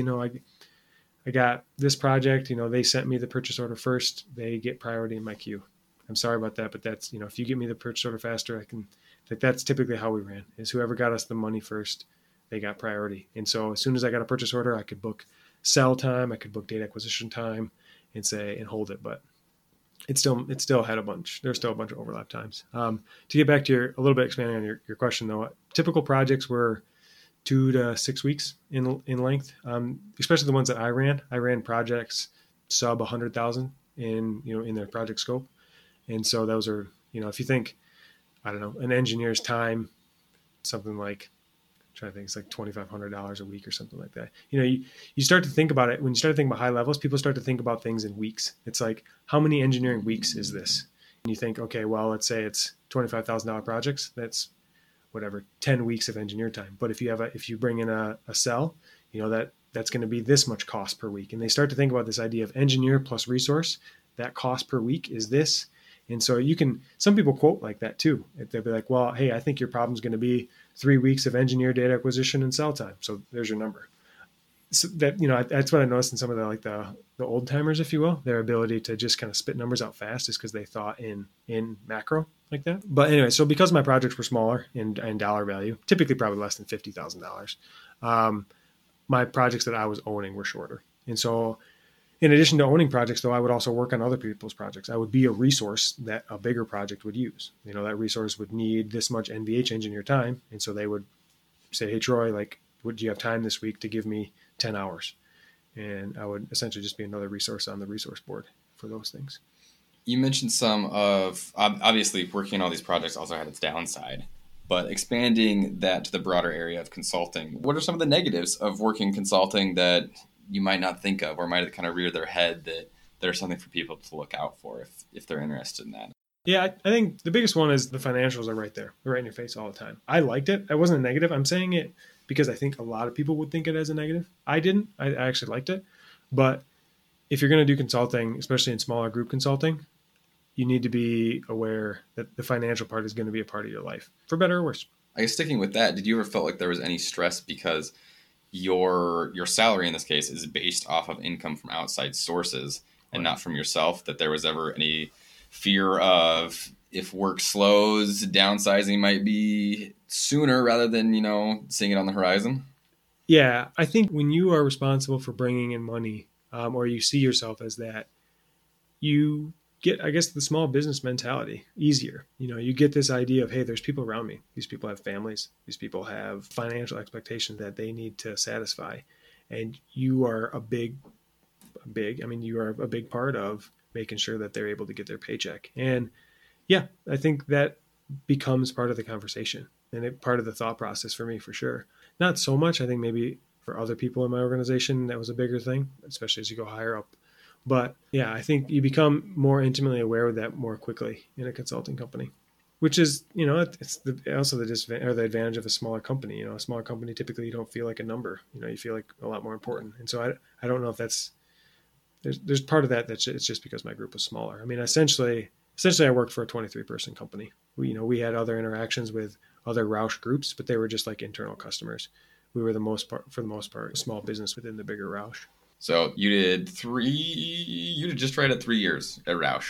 I got this project. They sent me the purchase order first. They get priority in my queue. I'm sorry about that, but that's, if you get me the purchase order faster, that's typically how we ran, is whoever got us the money first, they got priority. And so as soon as I got a purchase order, I could book sell time, I could book data acquisition time and hold it. But it still had there's still a bunch of overlap times. To get back to a little bit expanding on your question though, typical projects were 2 to 6 weeks in length, especially the ones that I ran. I ran projects sub 100,000 in their project scope. And so those are, if you think, I don't know, an engineer's time, something like, I'm trying to think, it's like $2,500 a week or something like that. You start to think about it. When you start to think about high levels, people start to think about things in weeks. It's like, how many engineering weeks is this? And you think, okay, well, let's say it's $25,000 projects. That's whatever, 10 weeks of engineer time. But if you bring in a cell, that's going to be this much cost per week. And they start to think about this idea of engineer plus resource. That cost per week is this. And so some people quote like that too. They'll be like, well, hey, I think your problem is going to be 3 weeks of engineer data acquisition and cell time. So there's your number. So that, that's what I noticed in some of the old timers, if you will, their ability to just kind of spit numbers out fast is because they thought in macro like that. But anyway, so because my projects were smaller in dollar value, typically probably less than $50,000, my projects that I was owning were shorter. And so in addition to owning projects, though, I would also work on other people's projects. I would be a resource that a bigger project would use. That resource would need this much NVH engineer time. And so they would say, hey, Troy, would you have time this week to give me 10 hours? And I would essentially just be another resource on the resource board for those things. You mentioned some of, obviously, working on all these projects also had its downside. But expanding that to the broader area of consulting, what are some of the negatives of working consulting that you might not think of, or might kind of rear their head that there's something for people to look out for if they're interested in that? Yeah, I think the biggest one is the financials are right there. They're right in your face all the time. I liked it. I wasn't a negative. I'm saying it because I think a lot of people would think it as a negative. I didn't. I actually liked it. But if you're going to do consulting, especially in smaller group consulting, you need to be aware that the financial part is going to be a part of your life, for better or worse. I guess sticking with that, did you ever feel like there was any stress because your salary in this case is based off of income from outside sources and not from yourself, that there was ever any fear of if work slows, downsizing might be sooner rather than, seeing it on the horizon? Yeah, I think when you are responsible for bringing in money, or you see yourself as that, you get, I guess, the small business mentality easier. You get this idea of, hey, there's people around me. These people have families. These people have financial expectations that they need to satisfy. And you are a big part of making sure that they're able to get their paycheck. And yeah, I think that becomes part of the conversation and part of the thought process for me, for sure. Not so much. I think maybe for other people in my organization, that was a bigger thing, especially as you go higher up. But yeah, I think you become more intimately aware of that more quickly in a consulting company, which is, it's also the advantage of a smaller company. A smaller company, typically you don't feel like a number, you feel like a lot more important. And so I don't know if there's part of that it's just because my group was smaller. I mean, essentially I worked for a 23-person company. We had other interactions with other Roush groups, but they were just like internal customers. We were for the most part, a small business within the bigger Roush. So you did just right at 3 years at Roush.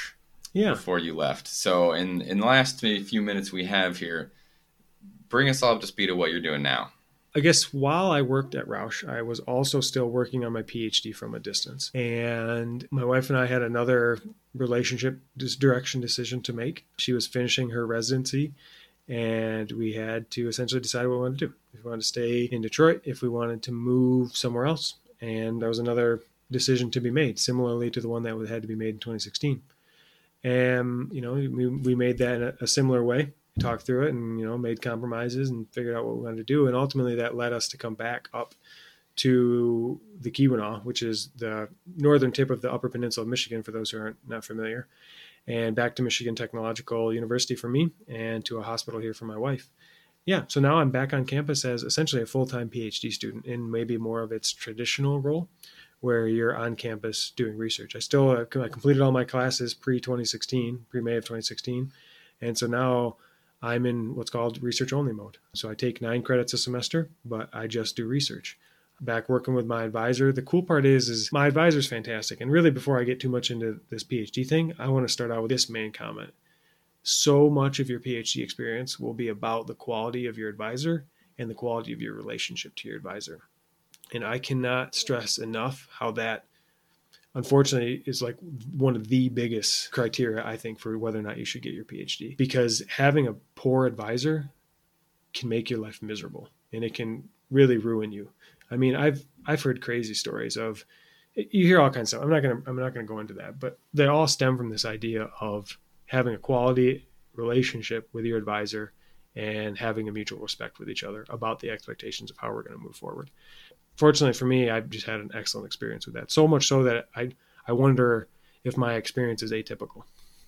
Yeah. before you left. So in the last maybe few minutes we have here, bring us all up to speed of what you're doing now. I guess while I worked at Roush, I was also still working on my PhD from a distance. And my wife and I had another relationship direction decision to make. She was finishing her residency, and we had to essentially decide what we wanted to do. If we wanted to stay in Detroit, if we wanted to move somewhere else. And there was another decision to be made, similarly to the one that had to be made in 2016. And, we made that in a similar way, talked through it and, made compromises and figured out what we wanted to do. And ultimately that led us to come back up to the Keweenaw, which is the northern tip of the Upper Peninsula of Michigan, for those who are not familiar, and back to Michigan Technological University for me and to a hospital here for my wife. Yeah, so now I'm back on campus as essentially a full-time PhD student in maybe more of its traditional role, where you're on campus doing research. I completed all my classes pre-May of 2016. And so now I'm in what's called research only mode. So I take 9 credits a semester, but I just do research. Back working with my advisor. The cool part is my advisor is fantastic. And really, before I get too much into this PhD thing, I want to start out with this main comment. So much of your PhD experience will be about the quality of your advisor and the quality of your relationship to your advisor. And I cannot stress enough how that, unfortunately, is like one of the biggest criteria, I think, for whether or not you should get your PhD. Because having a poor advisor can make your life miserable, and it can really ruin you. I mean, I've heard crazy stories of, you hear all kinds of stuff. I'm not gonna go into that, but they all stem from this idea of having a quality relationship with your advisor and having a mutual respect with each other about the expectations of how we're going to move forward. Fortunately for me, I've just had an excellent experience with that. So much so that I wonder if my experience is atypical.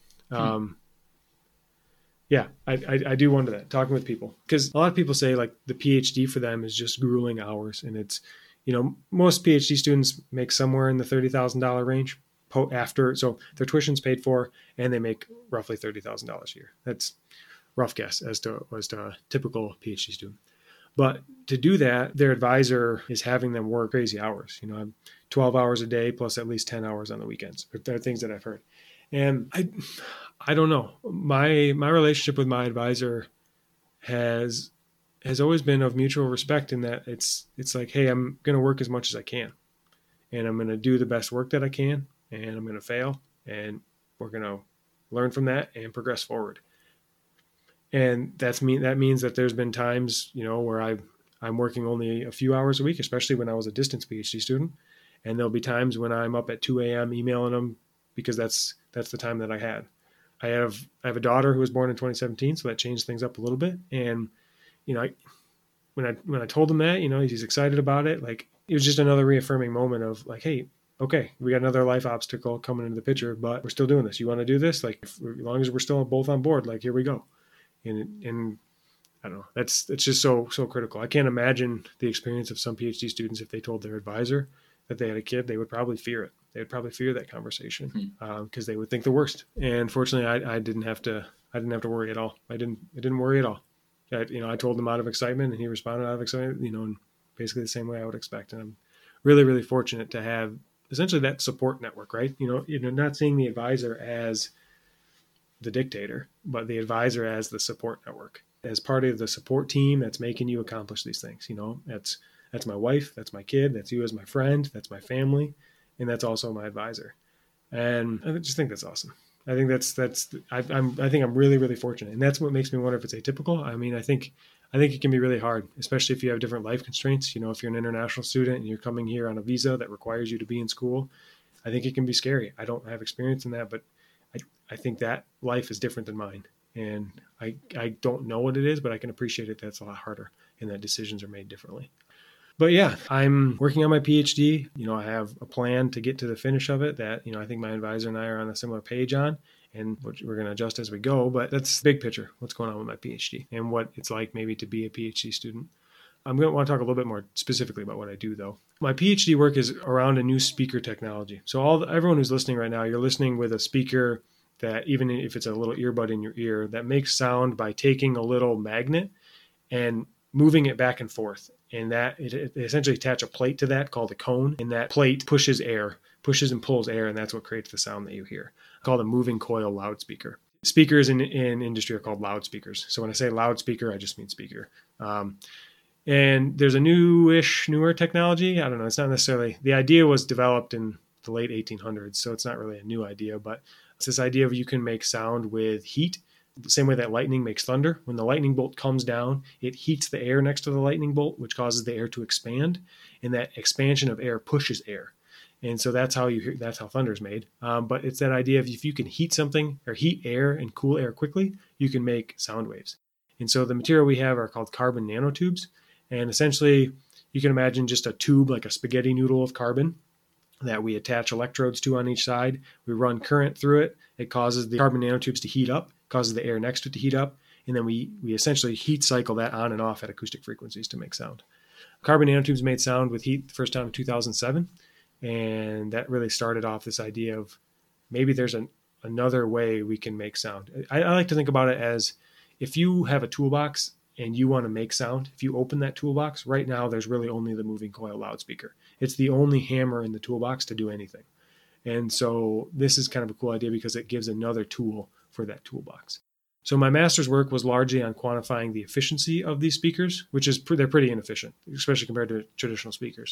Yeah, I do wonder that, talking with people. Because a lot of people say like the PhD for them is just grueling hours. And it's, most PhD students make somewhere in the $30,000 range after. So their tuition's paid for and they make roughly $30,000 a year. That's rough guess as to a typical PhD student. But to do that, their advisor is having them work crazy hours. 12 hours a day plus at least 10 hours on the weekends. There are things that I've heard. And I don't know. My relationship with my advisor has always been of mutual respect, in that it's like, hey, I'm going to work as much as I can, and I'm going to do the best work that I can, and I'm going to fail, and we're going to learn from that and progress forward. And that means that there's been times, where I'm working only a few hours a week, especially when I was a distance PhD student. And there'll be times when I'm up at 2 a.m. emailing them, because that's the time that I had. I have a daughter who was born in 2017, so that changed things up a little bit. And, when I told him that, he's excited about it. Like, it was just another reaffirming moment of like, hey, okay, we got another life obstacle coming into the picture, but we're still doing this. You want to do this? Like, as long as we're still both on board, like, here we go. And I don't know, it's just so critical. I can't imagine the experience of some PhD students if they told their advisor that they had a kid. They would probably fear it. They would probably fear that conversation because they would think the worst. And fortunately, I didn't have to worry at all. It didn't worry at all. I told him out of excitement, and he responded out of excitement. In basically the same way I would expect. And I'm really, really fortunate to have essentially that support network. Right? Not seeing the advisor as the dictator, but the advisor as the support network, as part of the support team that's making you accomplish these things. That's my wife, that's my kid, that's you as my friend, that's my family, and that's also my advisor. And I just think that's awesome. I think I think I'm really, really fortunate, and that's what makes me wonder if it's atypical. I mean, I think it can be really hard, especially if you have different life constraints. If you're an international student and you're coming here on a visa that requires you to be in school, I think it can be scary. I don't have experience in that, but I think that life is different than mine, and I don't know what it is, but I can appreciate it. That's a lot harder, and that decisions are made differently. But yeah, I'm working on my PhD. I have a plan to get to the finish of it that, I think my advisor and I are on a similar page on, and we're going to adjust as we go. But that's the big picture, what's going on with my PhD and what it's like maybe to be a PhD student. I'm going to want to talk a little bit more specifically about what I do, though. My PhD work is around a new speaker technology. So everyone who's listening right now, you're listening with a speaker that, even if it's a little earbud in your ear, that makes sound by taking a little magnet and moving it back and forth. And that it essentially attach a plate to that called a cone, and that plate pushes air pushes and pulls air, and that's what creates the sound that you hear. Called a moving coil loudspeaker. Speakers in industry are called loudspeakers. So when I say loudspeaker, I just mean speaker. And there's a newer technology. I don't know. It's not necessarily, the idea was developed in the late 1800s, so it's not really a new idea, but it's this idea of you can make sound with heat, the same way that lightning makes thunder. When the lightning bolt comes down, it heats the air next to the lightning bolt, which causes the air to expand, and that expansion of air pushes air. And so that's how thunder is made. But it's that idea of if you can heat something or heat air and cool air quickly, you can make sound waves. And so the material we have are called carbon nanotubes. And essentially, you can imagine just a tube, like a spaghetti noodle of carbon that we attach electrodes to on each side. We run current through it. It causes the carbon nanotubes to heat up, causes the air next to it to heat up. And then we essentially heat cycle that on and off at acoustic frequencies to make sound. Carbon nanotubes made sound with heat the first time in 2007. And that really started off this idea of maybe there's another way we can make sound. I like to think about it as if you have a toolbox and you want to make sound, if you open that toolbox, right now there's really only the moving coil loudspeaker. It's the only hammer in the toolbox to do anything. And so this is kind of a cool idea because it gives another tool for that toolbox. So my master's work was largely on quantifying the efficiency of these speakers, which is they're pretty inefficient, especially compared to traditional speakers.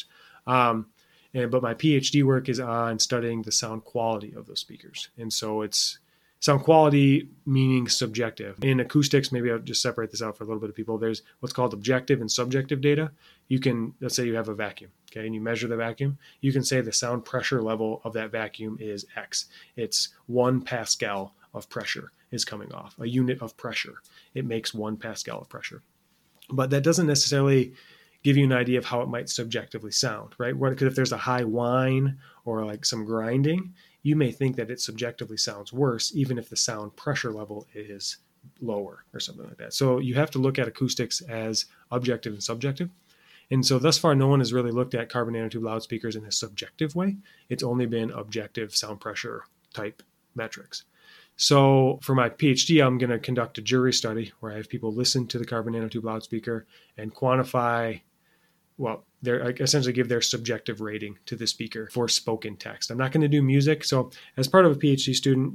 But my PhD work is on studying the sound quality of those speakers. And so it's sound quality meaning subjective. In acoustics, maybe I'll just separate this out for a little bit of people. There's what's called objective and subjective data. You can, let's say you have a vacuum, okay, and you measure the vacuum. You can say the sound pressure level of that vacuum is X. It's 1 Pascal of pressure is coming off, a unit of pressure. It makes 1 Pascal of pressure. But that doesn't necessarily give you an idea of how it might subjectively sound, right? Because if there's a high whine or like some grinding, you may think that it subjectively sounds worse, even if the sound pressure level is lower or something like that. So you have to look at acoustics as objective and subjective. And so thus far, no one has really looked at carbon nanotube loudspeakers in a subjective way. It's only been objective sound pressure type metrics. So for my PhD, I'm going to conduct a jury study where I have people listen to the carbon nanotube loudspeaker and quantify, essentially give their subjective rating to the speaker for spoken text. I'm not going to do music. So as part of a PhD student,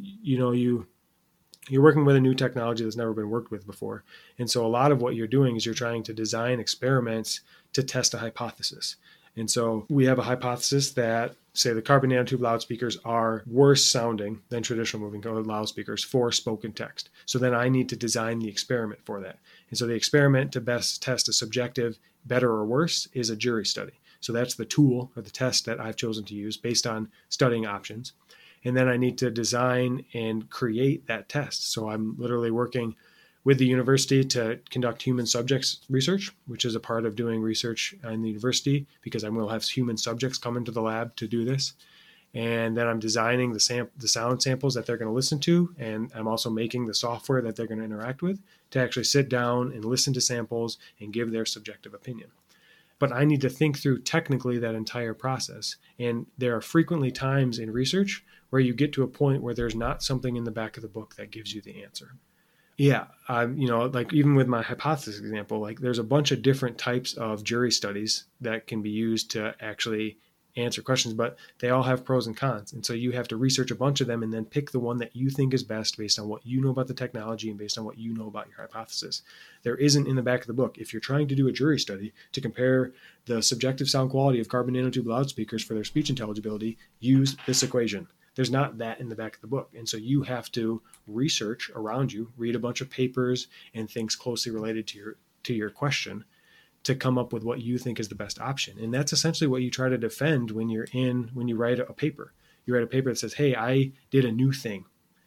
you're working with a new technology that's never been worked with before. And so a lot of what you're doing is you're trying to design experiments to test a hypothesis. And so we have a hypothesis that, say, the carbon nanotube loudspeakers are worse sounding than traditional moving coil loudspeakers for spoken text. So then I need to design the experiment for that. And so the experiment to best test a subjective better or worse is a jury study. So that's the tool or the test that I've chosen to use based on studying options. And then I need to design and create that test. So I'm literally working with the university to conduct human subjects research, which is a part of doing research in the university because I will have human subjects come into the lab to do this. And then I'm designing the sound samples that they're going to listen to. And I'm also making the software that they're going to interact with to actually sit down and listen to samples and give their subjective opinion. But I need to think through technically that entire process. And there are frequently times in research where you get to a point where there's not something in the back of the book that gives you the answer. Yeah, like even with my hypothesis example, like there's a bunch of different types of jury studies that can be used to actually answer questions, but they all have pros and cons. And so you have to research a bunch of them and then pick the one that you think is best based on what you know about the technology and based on what you know about your hypothesis. There isn't in the back of the book. If you're trying to do a jury study to compare the subjective sound quality of carbon nanotube loudspeakers for their speech intelligibility, use this equation. There's not that in the back of the book. And so you have to research around you, read a bunch of papers and things closely related to your question to come up with what you think is the best option. And that's essentially what you try to defend when you write a paper. You write a paper that says, hey, I did a new thing.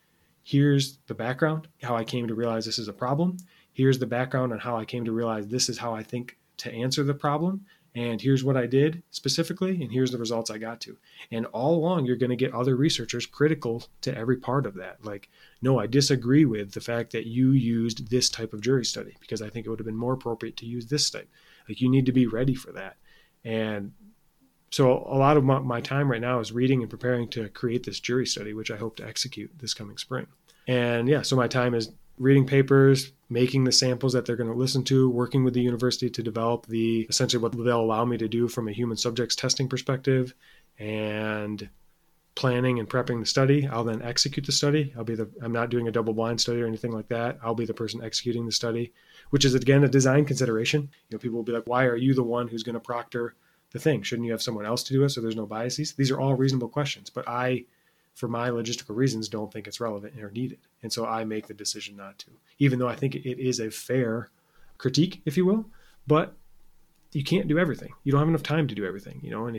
Here's the background, how I came to realize this is a problem. Here's the background on how I came to realize this is how I think to answer the problem. And here's what I did specifically, and here's the results I got to. And all along, you're going to get other researchers critical to every part of that. Like, no, I disagree with the fact that you used this type of jury study because I think it would have been more appropriate to use this type. Like, you need to be ready for that. And so a lot of my time right now is reading and preparing to create this jury study, which I hope to execute this coming spring. And yeah, so my time is reading papers, making the samples that they're going to listen to, working with the university to develop essentially what they'll allow me to do from a human subjects testing perspective, and planning and prepping the study. I'll then execute the study. I'm not doing a double blind study or anything like that. I'll be the person executing the study, which is again a design consideration. People will be like, why are you the one who's going to proctor the thing? Shouldn't you have someone else to do it so there's no biases? These are all reasonable questions, but I, for my logistical reasons, don't think it's relevant or needed. And so I make the decision not to, even though I think it is a fair critique, if you will, but you can't do everything. You don't have enough time to do everything, and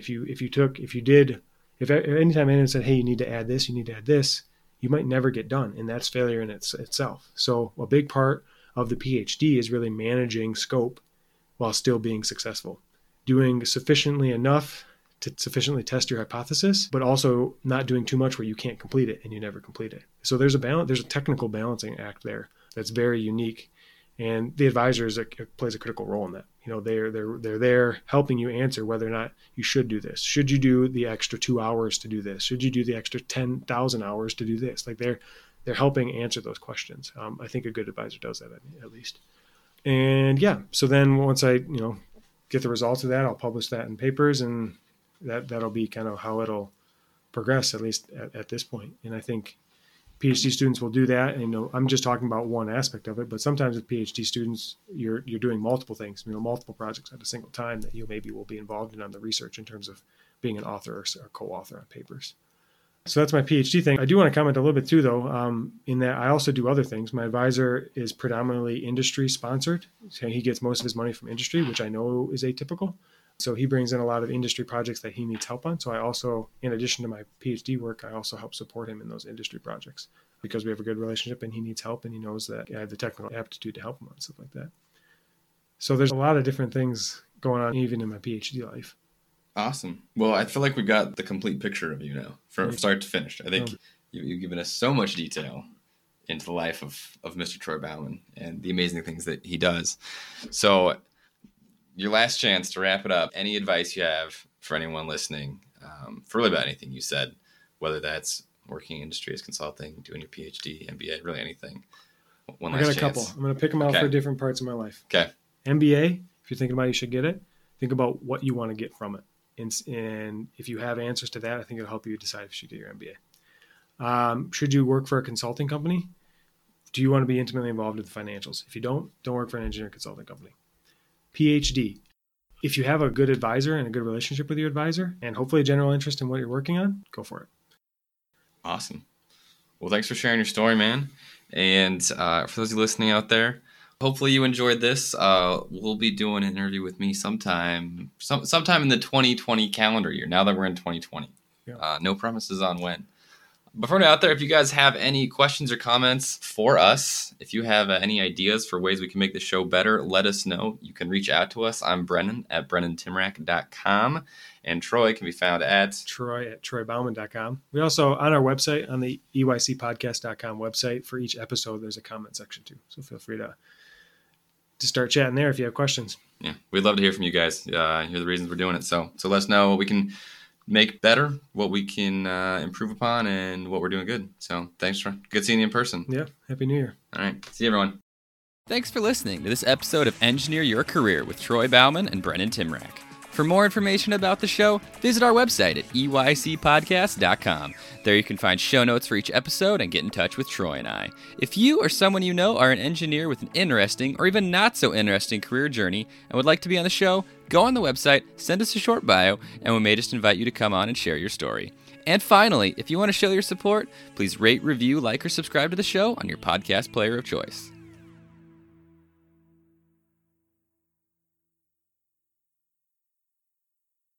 if anytime anyone said, hey, you need to add this, you might never get done. And that's failure in itself. So a big part of the PhD is really managing scope while still being successful, doing sufficiently enough to sufficiently test your hypothesis, but also not doing too much where you can't complete it and you never complete it. So there's a technical balancing act there that's very unique. And the advisor plays a critical role in that. They're there helping you answer whether or not you should do this. Should you do the extra 2 hours to do this? Should you do the extra 10,000 hours to do this? Like they're helping answer those questions. I think a good advisor does that at least. And yeah, so then once I get the results of that, I'll publish that in papers, and that'll be kind of how it'll progress, at least at this point. And I think PhD students will do that. And, I'm just talking about one aspect of it, but sometimes with PhD students, you're doing multiple things, multiple projects at a single time that you maybe will be involved in on the research in terms of being an author or co-author on papers. So that's my PhD thing. I do want to comment a little bit too, though, in that I also do other things. My advisor is predominantly industry sponsored. So he gets most of his money from industry, which I know is atypical. So he brings in a lot of industry projects that he needs help on. So I also, in addition to my PhD work, I also help support him in those industry projects because we have a good relationship and he needs help and he knows that I have the technical aptitude to help him on stuff like that. So there's a lot of different things going on even in my PhD life. Awesome. Well, I feel like we got the complete picture of you now, from start to finish. I think you've given us so much detail into the life of Mr. Troy Bauman and the amazing things that he does. So your last chance to wrap it up, any advice you have for anyone listening, for really about anything you said, whether that's working in industry as consulting, doing your PhD, MBA, really anything. I got a couple. I'm going to pick them out for different parts of my life. Okay. MBA, if you're thinking about it, you should get it. Think about what you want to get from it. And if you have answers to that, I think it'll help you decide if you should get your MBA. Should you work for a consulting company? Do you want to be intimately involved with the financials? If you don't work for an engineering consulting company. PhD. If you have a good advisor and a good relationship with your advisor and hopefully a general interest in what you're working on, go for it. Awesome. Well, thanks for sharing your story, man. And for those of you listening out there, hopefully you enjoyed this. We'll be doing an interview with me sometime in the 2020 calendar year, now that we're in 2020. Yeah. No promises on when. But for now out there, if you guys have any questions or comments for us, if you have any ideas for ways we can make the show better, let us know. You can reach out to us. I'm Brennan at BrennanTimrak.com. And Troy can be found at TroyBauman.com. We also, on our website, on the EYCpodcast.com website, for each episode, there's a comment section too. So feel free to start chatting there if you have questions. Yeah, we'd love to hear from you guys. Hear the reasons we're doing it. So let us know what we can make better, what we can improve upon, and what we're doing good. So thanks, Troy. Good seeing you in person. Yeah, Happy New Year. All right, see you, everyone. Thanks for listening to this episode of Engineer Your Career with Troy Bauman and Brennan Timrak. For more information about the show, visit our website at EYCpodcast.com. There you can find show notes for each episode and get in touch with Troy and I. If you or someone you know are an engineer with an interesting or even not so interesting career journey and would like to be on the show, go on the website, send us a short bio, and we may just invite you to come on and share your story. And finally, if you want to show your support, please rate, review, like, or subscribe to the show on your podcast player of choice.